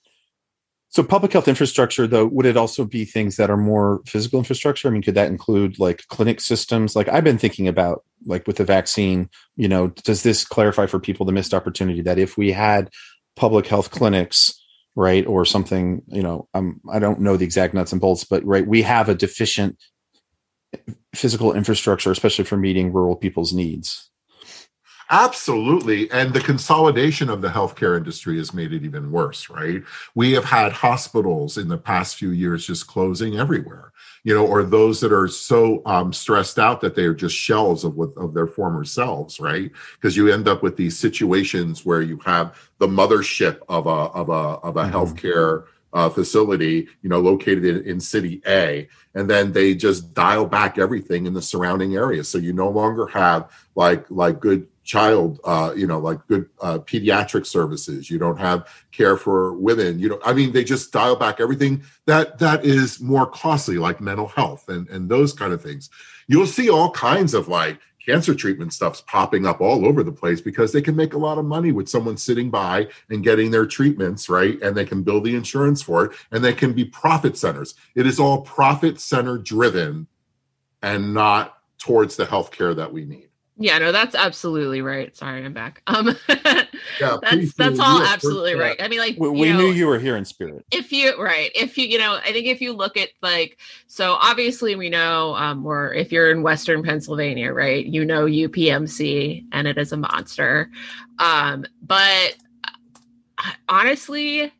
[SPEAKER 2] So public health infrastructure, though, would it also be things that are more physical infrastructure? I mean, could that include like clinic systems? Like I've been thinking about, like with the vaccine, does this clarify for people the missed opportunity that if we had public health clinics, right, or something, I don't know the exact nuts and bolts, but right, we have a deficient physical infrastructure, especially for meeting rural people's needs.
[SPEAKER 6] Absolutely. And the consolidation of the healthcare industry has made it even worse, right? We have had hospitals in the past few years just closing everywhere, or those that are so stressed out that they are just shells of their former selves, right? Because you end up with these situations where you have the mothership of a healthcare facility, located in city A, and then they just dial back everything in the surrounding area. So you no longer have like good child, good pediatric services. You don't have care for women. They just dial back everything that is more costly, like mental health and those kind of things. You'll see all kinds of like cancer treatment stuff's popping up all over the place because they can make a lot of money with someone sitting by and getting their treatments, right? And they can bill the insurance for it, and they can be profit centers. It is all profit center driven and not towards the healthcare that we need.
[SPEAKER 5] Yeah, no, that's absolutely right. Sorry, I'm back.
[SPEAKER 6] Yeah,
[SPEAKER 5] that's all absolutely right. I mean, like
[SPEAKER 2] we knew you were here in spirit.
[SPEAKER 5] I think if you look at so obviously we know, or if you're in Western Pennsylvania, right, UPMC, and it is a monster. But honestly,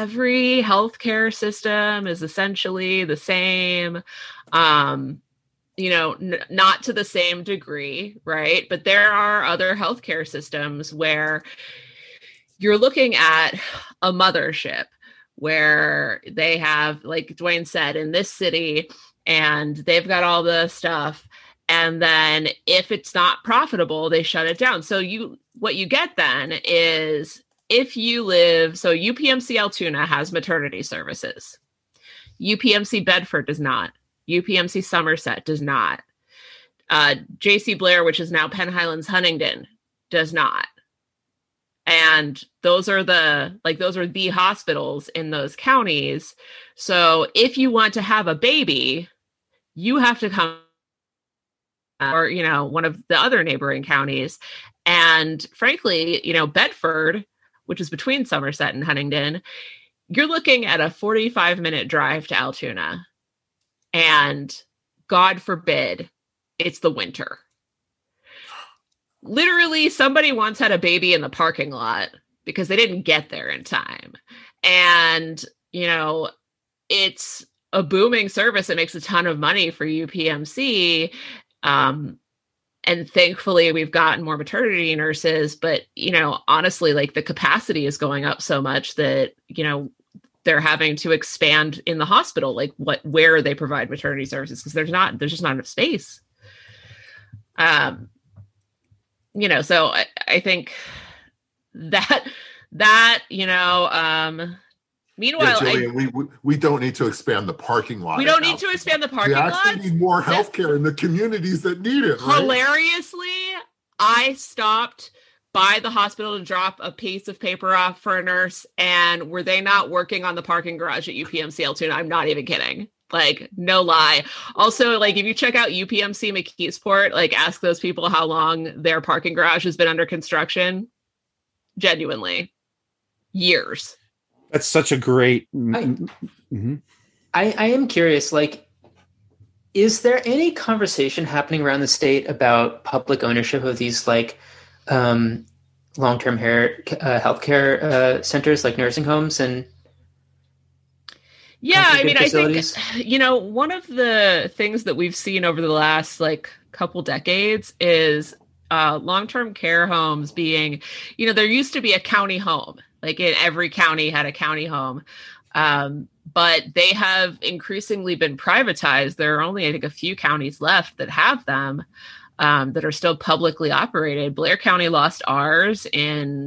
[SPEAKER 5] every healthcare system is essentially the same. not to the same degree, right? But there are other healthcare systems where you're looking at a mothership where they have, like Dwayne said, in this city, and they've got all the stuff. And then if it's not profitable, they shut it down. So what you get then is, if you live, so UPMC Altoona has maternity services. UPMC Bedford does not. UPMC Somerset does not. JC Blair, which is now Penn Highlands Huntingdon, does not. And those are the hospitals in those counties. So if you want to have a baby, you have to come, or, one of the other neighboring counties. And frankly, Bedford, which is between Somerset and Huntingdon, you're looking at a 45-minute drive to Altoona. And God forbid it's the winter. Literally, somebody once had a baby in the parking lot because they didn't get there in time. And, it's a booming service. It makes a ton of money for UPMC. And thankfully, we've gotten more maternity nurses. But, honestly, like, the capacity is going up so much that, they're having to expand in the hospital, like where they provide maternity services, because there's just not enough space. So I think that meanwhile,
[SPEAKER 6] Jillian, we don't need to expand the parking lot.
[SPEAKER 5] We don't need to expand the parking lot.
[SPEAKER 6] We actually need more healthcare in the communities that need it. Right?
[SPEAKER 5] Hilariously, I stopped by the hospital to drop a piece of paper off for a nurse, and were they not working on the parking garage at UPMC Altoona? I'm not even kidding. Like, no lie. Also, like, if you check out UPMC McKeesport, like, ask those people how long their parking garage has been under construction. Genuinely. Years.
[SPEAKER 2] That's such a great...
[SPEAKER 4] I am curious, like, is there any conversation happening around the state about public ownership of these, like, long-term healthcare centers, like nursing homes and...
[SPEAKER 5] Yeah, I mean, facilities? I think, one of the things that we've seen over the last, like, couple decades is long-term care homes being, there used to be a county home. Like, every county had a county home. But they have increasingly been privatized. There are only, I think, a few counties left that have them, that are still publicly operated. Blair County lost ours in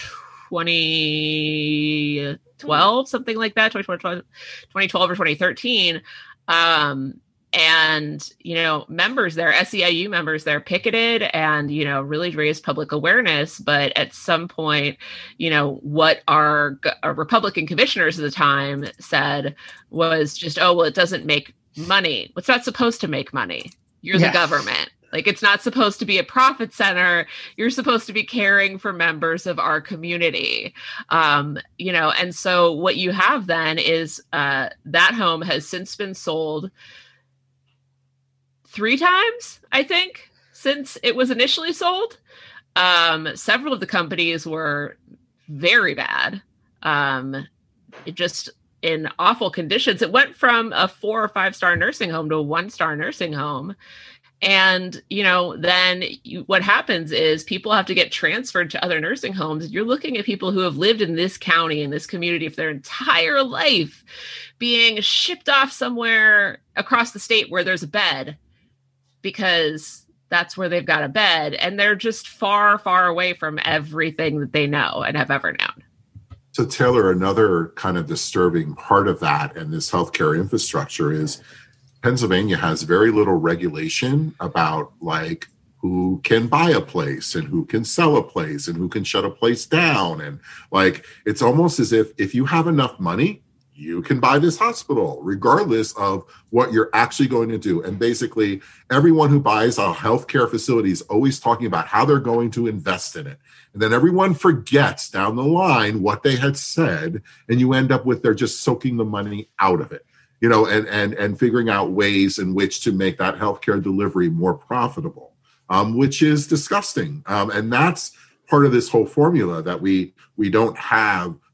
[SPEAKER 5] 2012, something like that, 2012 or 2013. And, members there, SEIU members there picketed and, really raised public awareness. But at some point, what our Republican commissioners at the time said was just, it doesn't make money. It's not supposed to make money. You're the government. Like, it's not supposed to be a profit center. You're supposed to be caring for members of our community. And so what you have then is that home has since been sold 3 times, I think, since it was initially sold. Several of the companies were very bad. It just in awful conditions. It went from a 4 or 5 star nursing home to a 1-star nursing home. And, then what happens is people have to get transferred to other nursing homes. You're looking at people who have lived in this county, in this community for their entire life, being shipped off somewhere across the state where there's a bed, because that's where they've got a bed. And they're just far, far away from everything that they know and have ever known.
[SPEAKER 6] So, Taylor, another kind of disturbing part of that and this healthcare infrastructure is Pennsylvania has very little regulation about, like, who can buy a place and who can sell a place and who can shut a place down. And, like, it's almost as if you have enough money, you can buy this hospital, regardless of what you're actually going to do. And basically, everyone who buys a healthcare facility is always talking about how they're going to invest in it. And then everyone forgets down the line what they had said, and you end up with they're just soaking the money out of it. And figuring out ways in which to make that healthcare delivery more profitable, which is disgusting. And that's part of this whole formula, that we don't have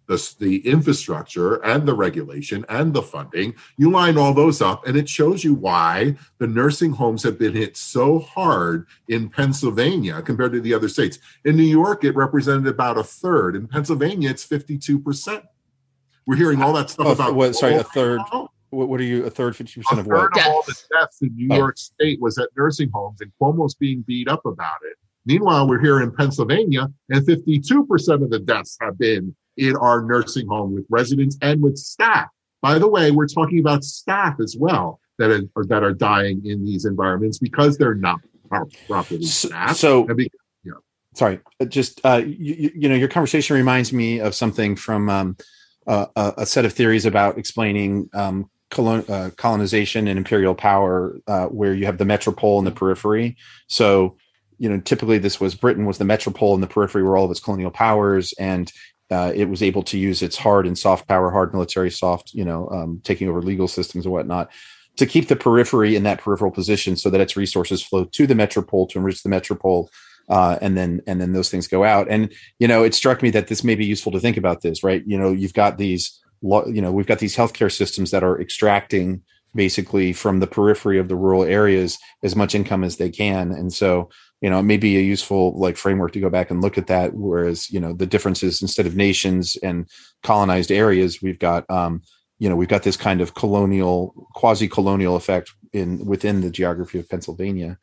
[SPEAKER 6] the infrastructure and the regulation and the funding. You line all those up, and it shows you why the nursing homes have been hit so hard in Pennsylvania compared to the other states. In New York, it represented about a third. In Pennsylvania, it's 52%. We're hearing all that stuff about
[SPEAKER 2] what? Sorry, a third. What are you? A third, 50% of what?
[SPEAKER 6] A third of all the deaths in New York State was at nursing homes, and Cuomo's being beat up about it. Meanwhile, we're here in Pennsylvania, and 52% of the deaths have been in our nursing home with residents and with staff. By the way, we're talking about staff as well that are dying in these environments because they're not properly staffed.
[SPEAKER 2] Sorry, just your conversation reminds me of something from a set of theories about explaining colonization and imperial power, where you have the metropole and the periphery. So, typically Britain was the metropole, and the periphery were all of its colonial powers, and it was able to use its hard and soft power, hard military, soft, taking over legal systems and whatnot, to keep the periphery in that peripheral position so that its resources flow to the metropole to enrich the metropole. And then those things go out. And, it struck me that this may be useful to think about this, right? You've got we've got these healthcare systems that are extracting basically from the periphery of the rural areas as much income as they can. And so, it may be a useful framework to go back and look at that. Whereas, the differences, instead of nations and colonized areas, we've got this kind of quasi-colonial effect within the geography of Pennsylvania.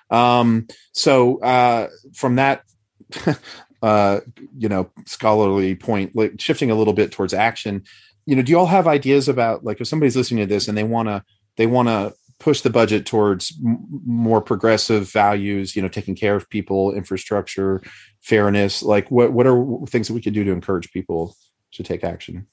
[SPEAKER 2] So from that, scholarly point, shifting a little bit towards action, do you all have ideas about, if somebody's listening to this and they want to push the budget towards more progressive values, taking care of people, infrastructure, fairness, what are things that we could do to encourage people to take action?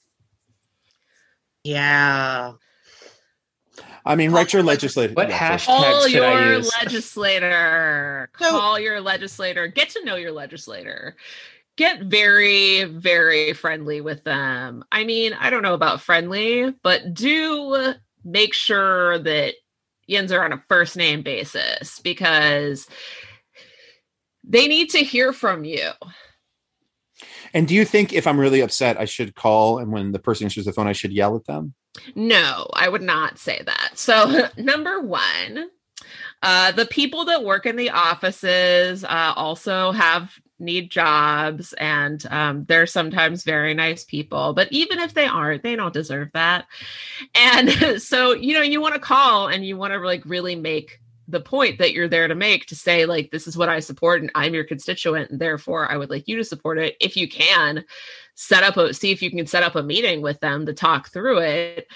[SPEAKER 3] Yeah.
[SPEAKER 2] I mean, write your legislator.
[SPEAKER 4] What hashtag
[SPEAKER 5] Call
[SPEAKER 4] should I
[SPEAKER 5] your
[SPEAKER 4] use?
[SPEAKER 5] legislator. Call your legislator. Get to know your legislator. Get very, very friendly with them. I mean, I don't know about friendly, but do make sure that yins are on a first name basis, because they need to hear from you.
[SPEAKER 2] And do you think if I'm really upset, I should call, and when the person answers the phone, I should yell at them?
[SPEAKER 5] No, I would not say that. So number one, the people that work in the offices also need jobs, and they're sometimes very nice people, but even if they aren't, they don't deserve that. And so, you want to call and you want to really make the point that you're there to make, to say, this is what I support and I'm your constituent, and therefore I would like you to support it. If you can see if you can set up a meeting with them to talk through it,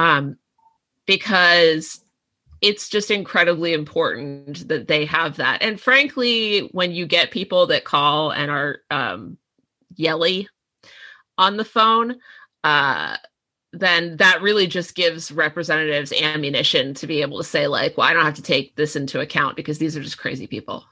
[SPEAKER 5] because it's just incredibly important that they have that. And frankly, when you get people that call and are yelly on the phone, then that really just gives representatives ammunition to be able to say, well, I don't have to take this into account because these are just crazy people.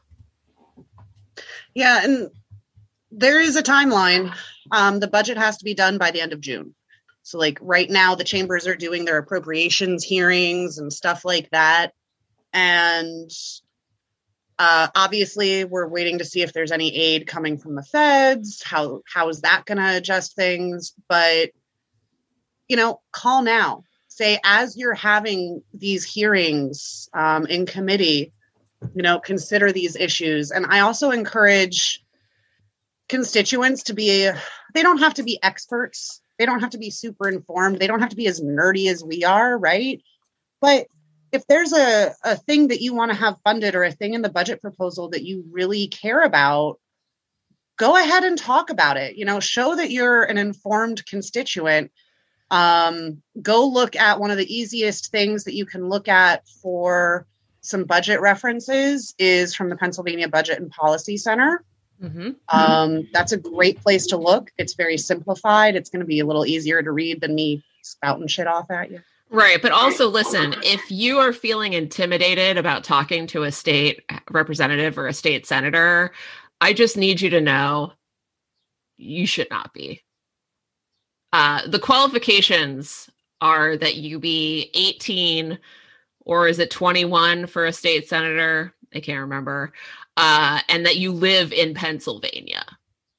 [SPEAKER 3] Yeah, and there is a timeline. The budget has to be done by the end of June. So right now, the chambers are doing their appropriations hearings and stuff like that. And obviously, we're waiting to see if there's any aid coming from the feds. How is that going to adjust things? But, call now. Say, as you're having these hearings in committee, consider these issues. And I also encourage constituents they don't have to be experts. They don't have to be super informed. They don't have to be as nerdy as we are, right? But if there's a thing that you want to have funded, or a thing in the budget proposal that you really care about, go ahead and talk about it. Show that you're an informed constituent. Go look at one of the easiest things that you can look at for some budget references is from the Pennsylvania Budget and Policy Center. Mm-hmm. That's a great place to look. It's very simplified. It's going to be a little easier to read than me spouting shit off at you.
[SPEAKER 5] Right. But also listen, if you are feeling intimidated about talking to a state representative or a state senator, I just need you to know you should not be. The qualifications are that you be 18, or is it 21 for a state senator? I can't remember. And that you live in Pennsylvania.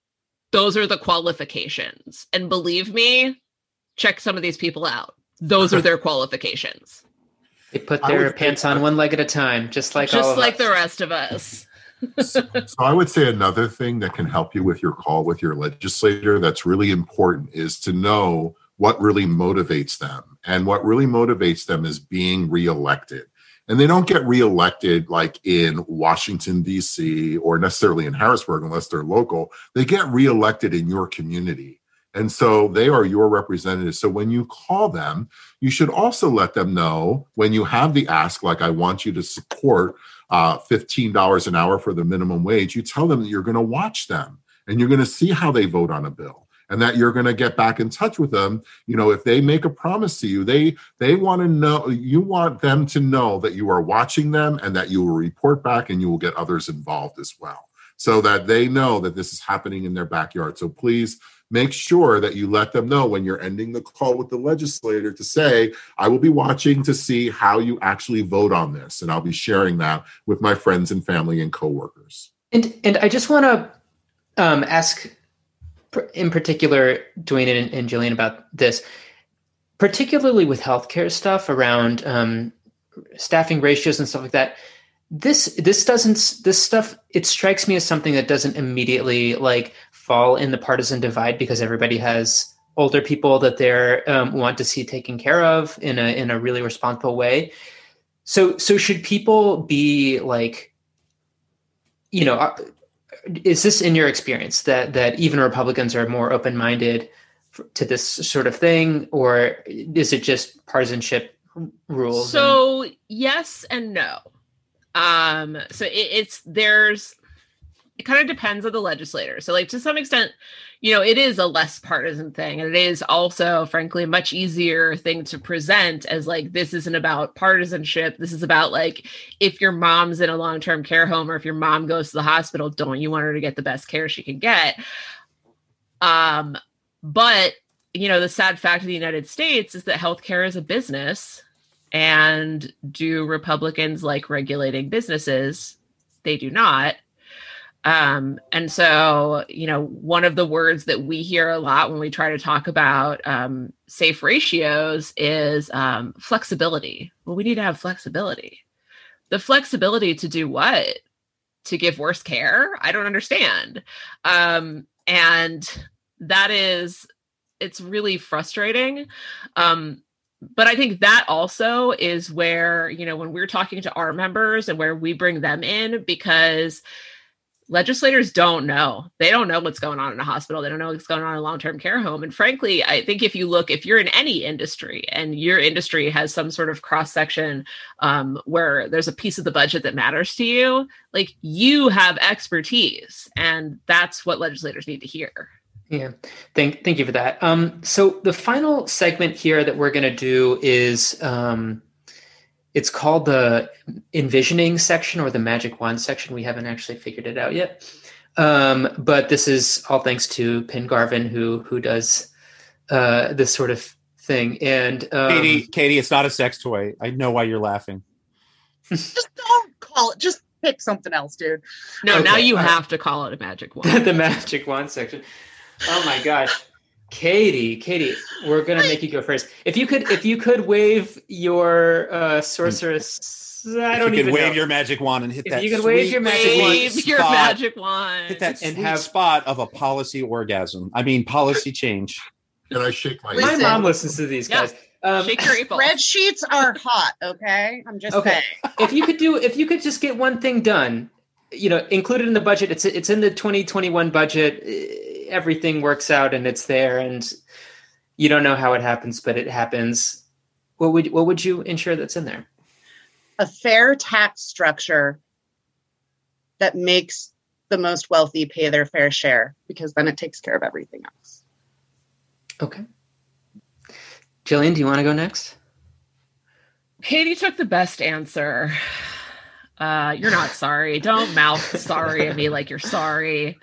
[SPEAKER 5] those are the qualifications. And believe me, check some of these people out. Those are their qualifications.
[SPEAKER 4] They put their pants on one leg at a time, just like all of us.
[SPEAKER 5] The rest of us.
[SPEAKER 6] So I would say another thing that can help you with your call with your legislator that's really important is to know what really motivates them. And what really motivates them is being reelected. And they don't get reelected like in Washington, D.C. or necessarily in Harrisburg unless they're local. They get reelected in your community. And so they are your representatives. So when you call them, you should also let them know when you have the ask, like, I want you to support $15 an hour for the minimum wage. You tell them that you're going to watch them and you're going to see how they vote on a bill. And that you're going to get back in touch with them. You know, if they make a promise to you, they want to know, you want them to know that you are watching them and that you will report back and you will get others involved as well, so that they know that this is happening in their backyard. So please make sure that you let them know when you're ending the call with the legislator to say, I will be watching to see how you actually vote on this. And I'll be sharing that with my friends and family and coworkers.
[SPEAKER 4] And I just want to ask, in particular, Dwayne and Jillian, about this, particularly with healthcare stuff around staffing ratios and stuff like that. This stuff, it strikes me as something that doesn't immediately like fall in the partisan divide, because everybody has older people that they want to see taken care of in a really responsible way. So should people be like, you know, is this in your experience that even Republicans are more open-minded to this sort of thing, or is it just partisanship rules?
[SPEAKER 5] So yes and no. So it kind of depends on the legislator. So like to some extent, you know, it is a less partisan thing. And it is also, frankly, a much easier thing to present as like, this isn't about partisanship. This is about like, if your mom's in a long-term care home or if your mom goes to the hospital, don't you want her to get the best care she can get? But, you know, the sad fact of the United States is that healthcare is a business. And do Republicans like regulating businesses? They do not. And so, you know, one of the words that we hear a lot when we try to talk about safe ratios is flexibility. Well, we need to have flexibility. The flexibility to do what? To give worse care? I don't understand. And that is, it's really frustrating. But I think that also is where, you know, when we're talking to our members and where we bring them in, because legislators don't know. They don't know what's going on in a hospital. They don't know what's going on in a long-term care home. And frankly, I think if you're in any industry and your industry has some sort of cross-section where there's a piece of the budget that matters to you, like you have expertise, and that's what legislators need to hear.
[SPEAKER 4] Yeah. Thank you for that. So the final segment here that we're going to do is, it's called the envisioning section or the magic wand section. We haven't actually figured it out yet. But this is all thanks to Penn Garvin, who does this sort of thing. And
[SPEAKER 2] Katie, it's not a sex toy. I know why you're laughing.
[SPEAKER 3] Just don't call it. Just pick something else, dude.
[SPEAKER 5] No,
[SPEAKER 4] Okay,
[SPEAKER 5] now you have to call it a magic wand.
[SPEAKER 4] the magic wand section. Oh my gosh. Katie, we're gonna make you go first. If you could wave your sorceress, I don't even know.
[SPEAKER 2] Wave your magic wand and hit that.
[SPEAKER 4] You could wave your magic wand.
[SPEAKER 5] Wave your magic wand.
[SPEAKER 2] Hit that
[SPEAKER 4] and
[SPEAKER 2] sweet
[SPEAKER 4] have
[SPEAKER 2] spot of a policy orgasm. I mean, policy change.
[SPEAKER 6] Can I shake my
[SPEAKER 4] My mom listens to these guys.
[SPEAKER 5] Shake your eight balls.
[SPEAKER 3] Spreadsheets are hot, okay? I'm just saying.
[SPEAKER 4] If you could just get one thing done, you know, included in the budget. It's in the 2021 budget. Everything works out and it's there, and you don't know how it happens, but it happens. What would you ensure that's in there?
[SPEAKER 3] A fair tax structure that makes the most wealthy pay their fair share, because then it takes care of everything else.
[SPEAKER 4] Okay. Jillian, do you want to go next?
[SPEAKER 5] Katie took the best answer. You're not sorry. Don't mouth sorry at me like you're sorry.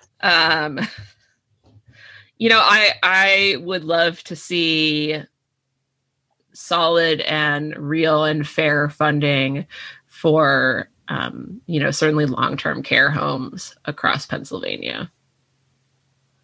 [SPEAKER 5] You know, I would love to see solid and real and fair funding for, you know, certainly long-term care homes across Pennsylvania.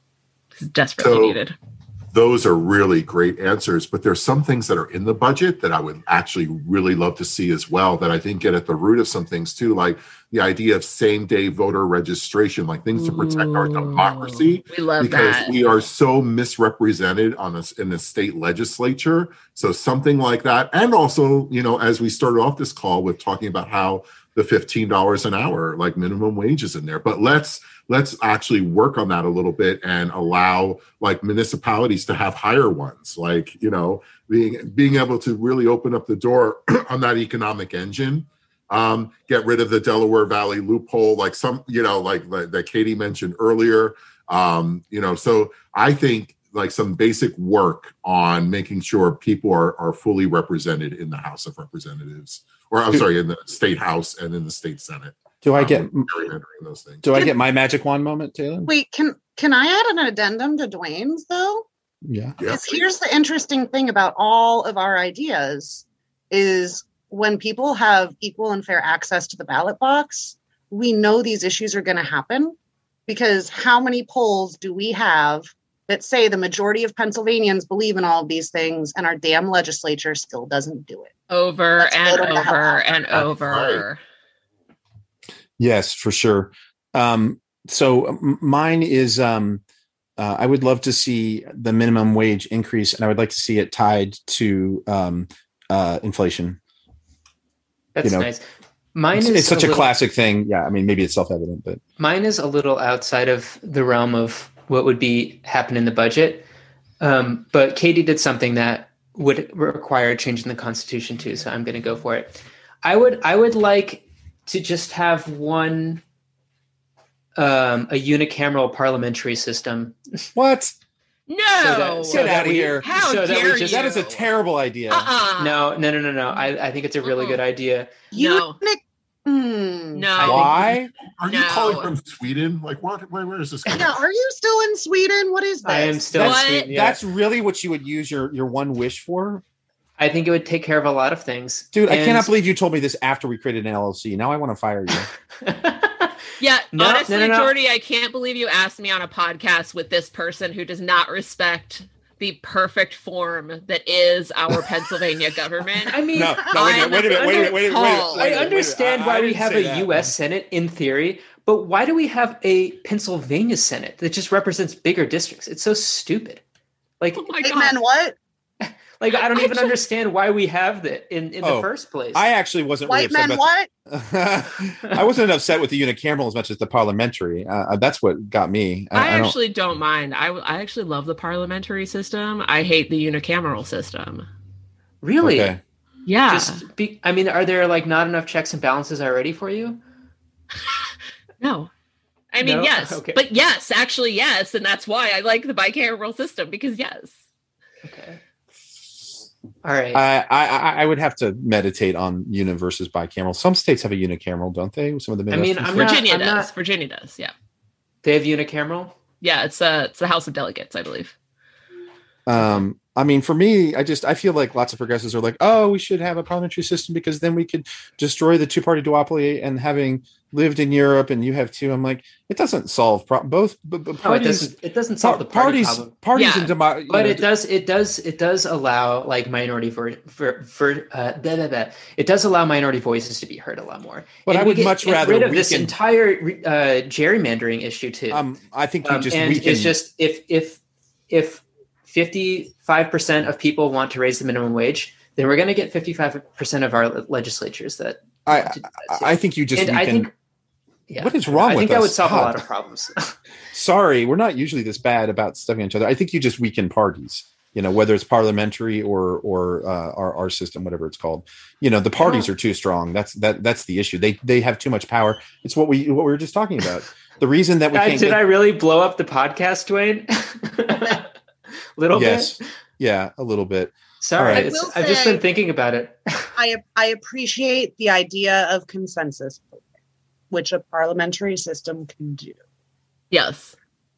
[SPEAKER 5] It's desperately needed.
[SPEAKER 6] Those are really great answers, but there's some things that are in the budget that I would actually really love to see as well, that I think get at the root of some things too, like the idea of same-day voter registration, like things to protect our democracy.
[SPEAKER 5] We love
[SPEAKER 6] because
[SPEAKER 5] that.
[SPEAKER 6] we are so misrepresented in the state legislature. So something like that. And also, as we started off this call with talking about how the $15 an hour, like minimum wage is in there. But let's actually work on that a little bit and allow like municipalities to have higher ones, like, being able to really open up the door on that economic engine, get rid of the Delaware Valley loophole, like like that Katie mentioned earlier. So I think like some basic work on making sure people are fully represented in the House of Representatives, or I'm sorry, in the state House and in the state Senate.
[SPEAKER 2] Do I get
[SPEAKER 6] those things?
[SPEAKER 2] Do I get my magic wand moment, Taylor?
[SPEAKER 3] Wait, can I add an addendum to Dwayne's though?
[SPEAKER 2] Yeah.
[SPEAKER 3] Because here's the interesting thing about all of our ideas is when people have equal and fair access to the ballot box, we know these issues are going to happen, because how many polls do we have that say the majority of Pennsylvanians believe in all of these things and our damn legislature still doesn't do it?
[SPEAKER 5] Over and over and over.
[SPEAKER 6] Right.
[SPEAKER 2] Yes, for sure. So mine is, I would love to see the minimum wage increase, and I would like to see it tied to inflation.
[SPEAKER 4] That's nice. Mine
[SPEAKER 2] it's such a classic thing. Yeah, I mean, maybe it's self-evident, but
[SPEAKER 4] mine is a little outside of the realm of what would be happen in the budget. But Katie did something that would require a change in the Constitution too, so I'm going to go for it. I would like to just have one, a unicameral parliamentary system.
[SPEAKER 2] What?
[SPEAKER 5] No,
[SPEAKER 2] Get out of here!
[SPEAKER 5] How dare you?
[SPEAKER 2] That is a terrible idea.
[SPEAKER 4] No. I think it's a really good idea.
[SPEAKER 5] No.
[SPEAKER 3] No.
[SPEAKER 2] Why?
[SPEAKER 6] Are you calling from Sweden? Like, what? Where is this going?
[SPEAKER 3] Yeah, are you still in Sweden? What is this?
[SPEAKER 4] I am still in Sweden. Yeah.
[SPEAKER 2] That's really what you would use your one wish for?
[SPEAKER 4] I think it would take care of a lot of things.
[SPEAKER 2] Dude, I cannot believe you told me this after we created an LLC. Now I want to fire you.
[SPEAKER 5] Yeah, honestly,
[SPEAKER 4] no.
[SPEAKER 5] Jordy, I can't believe you asked me on a podcast with this person who does not respect the perfect form that is our Pennsylvania government.
[SPEAKER 4] I mean,
[SPEAKER 2] wait a minute.
[SPEAKER 4] I understand why we have a U.S. Senate in theory, but why do we have a Pennsylvania Senate that just represents bigger districts? It's so stupid. Like,
[SPEAKER 5] oh my
[SPEAKER 3] Big
[SPEAKER 5] God.
[SPEAKER 3] man, what?
[SPEAKER 4] Like, I don't even understand why we have that in the first place.
[SPEAKER 2] I actually wasn't
[SPEAKER 3] White
[SPEAKER 2] really
[SPEAKER 3] men,
[SPEAKER 2] upset
[SPEAKER 3] what?
[SPEAKER 2] I wasn't upset with the unicameral as much as the parliamentary. That's what got me.
[SPEAKER 5] I actually don't mind. I actually love the parliamentary system. I hate the unicameral system.
[SPEAKER 4] Really?
[SPEAKER 2] Okay.
[SPEAKER 5] Yeah.
[SPEAKER 4] I mean, are there like not enough checks and balances already for you?
[SPEAKER 5] No. I mean,
[SPEAKER 4] No?
[SPEAKER 5] yes.
[SPEAKER 4] Okay.
[SPEAKER 5] But yes, actually, yes. And that's why I like the bicameral system, because yes.
[SPEAKER 4] Okay. All right.
[SPEAKER 2] I would have to meditate on uni versus bicameral. Some states have a unicameral, don't they? Some of the Midwestern
[SPEAKER 5] Virginia does. Virginia does. Yeah.
[SPEAKER 4] They have unicameral?
[SPEAKER 5] Yeah. It's the House of Delegates, I believe.
[SPEAKER 2] I mean, for me, I feel like lots of progressives are like, oh, we should have a parliamentary system because then we could destroy the two-party duopoly. And having lived in Europe and you have two, I'm like, it doesn't solve both. But parties,
[SPEAKER 4] it doesn't solve the party problem.
[SPEAKER 2] Parties
[SPEAKER 5] Yeah.
[SPEAKER 2] and democracy.
[SPEAKER 4] But it does allow like minority it does allow minority voices to be heard a lot more.
[SPEAKER 2] But
[SPEAKER 4] and
[SPEAKER 2] I would much rather
[SPEAKER 4] rid of this entire gerrymandering issue too.
[SPEAKER 2] I think you just
[SPEAKER 4] and
[SPEAKER 2] weaken.
[SPEAKER 4] it's just if 55% of people want to raise the minimum wage, then we're going to get 55% of our legislatures that.
[SPEAKER 2] I think you just weaken.
[SPEAKER 4] I think. Yeah,
[SPEAKER 2] what is wrong with us?
[SPEAKER 4] I think that would solve a lot of problems.
[SPEAKER 2] Sorry, we're not usually this bad about stuffing each other. I think you just weaken parties. Whether it's parliamentary or our system, whatever it's called. The parties are too strong. That's the issue. They have too much power. It's what we were just talking about. The reason that we can't
[SPEAKER 4] I really blow up the podcast, Dwayne? Little bit?
[SPEAKER 2] Yeah, a little bit.
[SPEAKER 4] Sorry,
[SPEAKER 2] right.
[SPEAKER 4] I've just been thinking about it.
[SPEAKER 3] I appreciate the idea of consensus, which a parliamentary system can do.
[SPEAKER 5] Yes.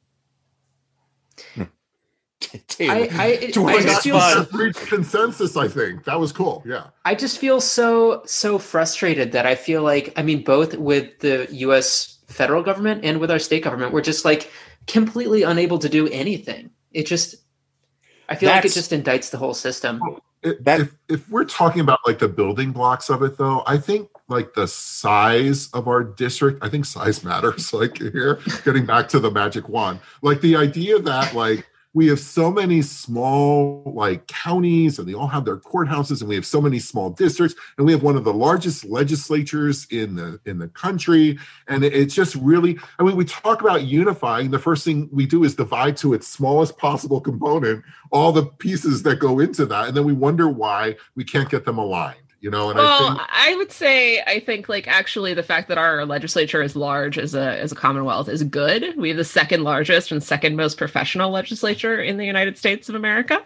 [SPEAKER 4] I just feel
[SPEAKER 6] reached consensus. I think that was cool. Yeah.
[SPEAKER 4] I just feel so frustrated that I feel like, I mean, both with the U.S. federal government and with our state government. We're just like completely unable to do anything. I feel like it just indicts the whole system.
[SPEAKER 6] If we're talking about like the building blocks of it, though, I think like the size of our district, I think size matters. Like here, getting back to the magic wand, like the idea that like we have so many small like counties and they all have their courthouses, and we have so many small districts, and we have one of the largest legislatures in the country. And it's just really, I mean, we talk about unifying. The first thing we do is divide to its smallest possible component all the pieces that go into that, and then we wonder why we can't get them aligned. You know, and
[SPEAKER 5] I think like actually the fact that our legislature is large as a commonwealth is good. We have the second largest and second most professional legislature in the United States of America.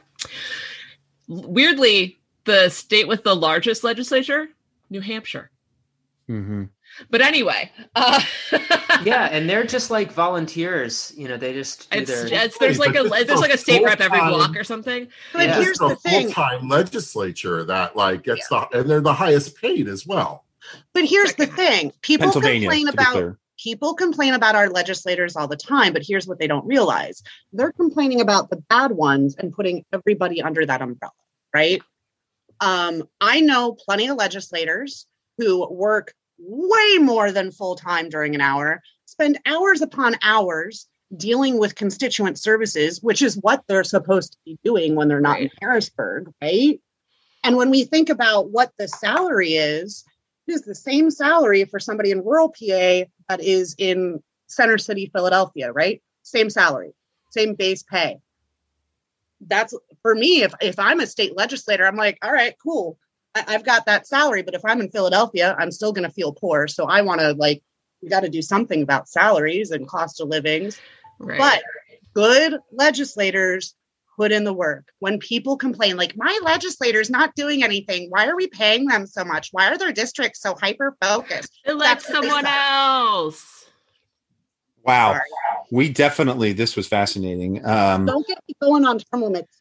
[SPEAKER 5] Weirdly, the state with the largest legislature, New Hampshire.
[SPEAKER 2] Mm-hmm.
[SPEAKER 5] But anyway,
[SPEAKER 4] yeah, and they're just like volunteers. You know, they just do
[SPEAKER 5] there's like a state rep every block or something.
[SPEAKER 3] But here's the thing:
[SPEAKER 6] full-time legislature that like gets and they're the highest paid as well.
[SPEAKER 3] But here's the thing: people complain about our legislators all the time. But here's what they don't realize: they're complaining about the bad ones and putting everybody under that umbrella, right? I know plenty of legislators who work way more than full-time during an hour, spend hours upon hours dealing with constituent services, which is what they're supposed to be doing when they're not in Harrisburg, right? And when we think about what the salary is, it is the same salary for somebody in rural PA that is in Center City, Philadelphia, right? Same salary, same base pay. That's, for me, if I'm a state legislator, I'm like, all right, cool. I've got that salary, but if I'm in Philadelphia, I'm still going to feel poor. So I want to we got to do something about salaries and cost of livings. Right. But good legislators put in the work. When people complain, like, my legislator's not doing anything, why are we paying them so much? Why are their districts so hyper-focused?
[SPEAKER 5] Elect someone else.
[SPEAKER 2] Wow. Sorry. This was fascinating.
[SPEAKER 3] Don't get me going on term limits.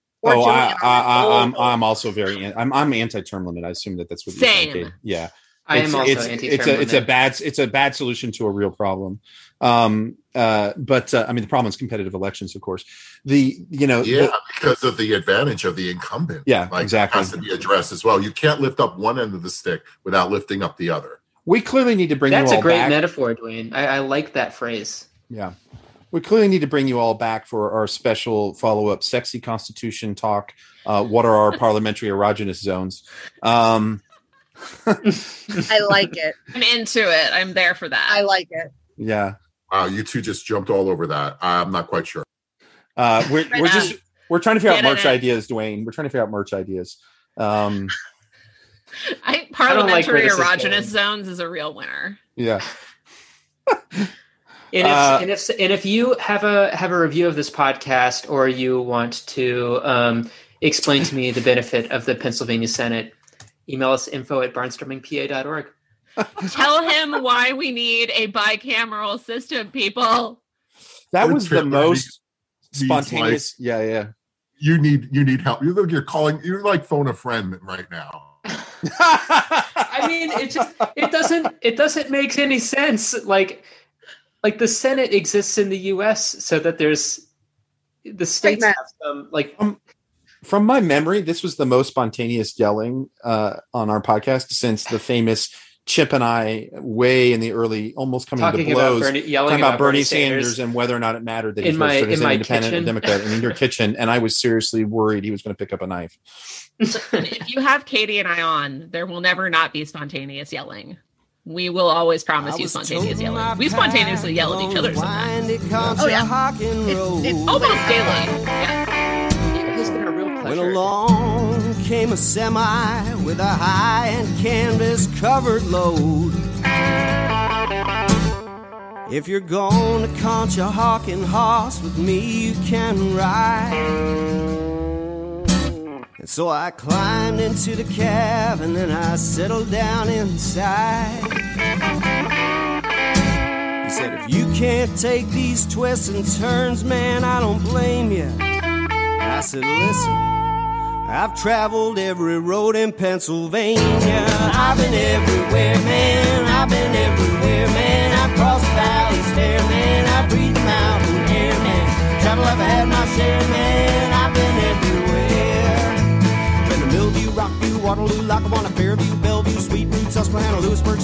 [SPEAKER 2] I'm also I'm anti-term limit. I assume that's what you're saying. Yeah.
[SPEAKER 4] I am also anti-term limit.
[SPEAKER 2] It's a bad solution to a real problem. But I mean, the problem is competitive elections, of course. Because
[SPEAKER 6] of the advantage of the incumbent.
[SPEAKER 2] Yeah, exactly.
[SPEAKER 6] Has to be addressed as well. You can't lift up one end of the stick without lifting up the other.
[SPEAKER 2] We clearly need to bring you all back.
[SPEAKER 4] That's a great metaphor, Dwayne. I like that phrase.
[SPEAKER 2] Yeah. We clearly need to bring you all back for our special follow-up sexy constitution talk. What are our parliamentary erogenous zones?
[SPEAKER 3] I like it.
[SPEAKER 5] I'm into it. I'm there for that.
[SPEAKER 3] I like it.
[SPEAKER 2] Yeah.
[SPEAKER 6] Wow, you two just jumped all over that. I'm not quite sure.
[SPEAKER 2] We're trying to figure out merch ideas, Dwayne. We're trying to figure out merch ideas.
[SPEAKER 5] Parliamentary erogenous zones is a real winner.
[SPEAKER 2] Yeah.
[SPEAKER 4] And if you have a review of this podcast, or you want to explain to me the benefit of the Pennsylvania Senate, email us info@barnstormingpa.org.
[SPEAKER 5] Tell him why we need a bicameral system, people.
[SPEAKER 2] That was the most spontaneous. Yeah.
[SPEAKER 6] You need help. You're like phone a friend right now.
[SPEAKER 4] I mean, it doesn't make any sense. Like the Senate exists in the U.S. so that there's the states have some
[SPEAKER 2] From my memory, this was the most spontaneous yelling on our podcast since the famous Chip and I, way in the early, almost coming to blows, talking about Bernie Sanders and whether or not it mattered that he's registered as an independent and Democrat, and in your kitchen. And I was seriously worried he was going to pick up a knife.
[SPEAKER 5] If you have Katie and I on, there will never not be spontaneous yelling. We will always promise you spontaneous yelling. We spontaneously yell at each other sometimes.
[SPEAKER 3] Oh, yeah.
[SPEAKER 5] It's almost daily. Yeah.
[SPEAKER 4] It has been a real pleasure.
[SPEAKER 1] When along came a semi with a high-end canvas-covered load. If you're gonna conch a hawking hoss with me, you can ride. And so I climbed into the cab and then I settled down inside. He said, if you can't take these twists and turns, man, I don't blame you. I said, listen, I've traveled every road in Pennsylvania. I've been everywhere, man. I've been everywhere, man. I've crossed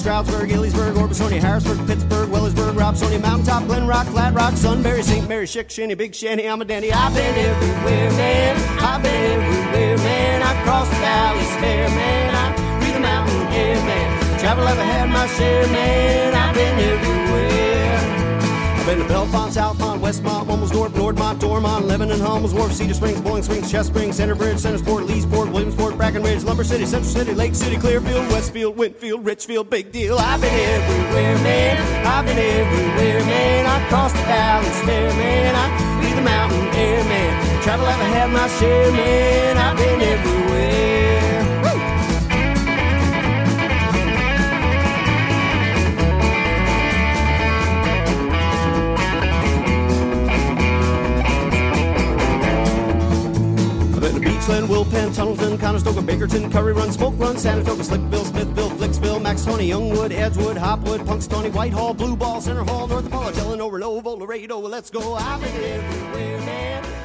[SPEAKER 1] Stroudsburg, Ellsburg, Orbison, Harrisburg, Pittsburgh, Wellersburg, Robsonia, Mountaintop, Glen Rock, Flat Rock, Sunbury, St. Mary, Chick, Shanny, Big Shanny, I'm a dandy. I've been everywhere, man. I've been everywhere, man. I crossed the valleys fair, man. I breathe the mountain air, man. Travel, ever had my share, man. I've been everywhere. I've been to Belmont, Southmont, Westmont, Wilmsdorf, Nordmont, Dormont, Lebanon, Holmes, Wharf, Cedar Springs, Bowling Springs, Chest Springs, Centerbridge, Centersport, Leesport, Williamsport, Brackenridge, Lumber City, Central City, Lake City, Clearfield, Westfield, Winfield, Richfield, big deal. I've been everywhere, man. I've been everywhere, man. I crossed the valleys fair, man. I breathe the mountain air, man. Travel, ever had my share, man. I've been everywhere. Beachland, Wilpen, Tunnelton, Conestoga, Bakerton, Curry Run, Smoke Run, Sanatoga, Slickville, Smithville, Flicksville, Maxtony, Youngwood, Edgewood, Hopwood, Punxsutawney, Whitehall, Blue Ball, Center Hall, North Apollo, Delano, Roanoke, Laredo, let's go. I've been everywhere, man.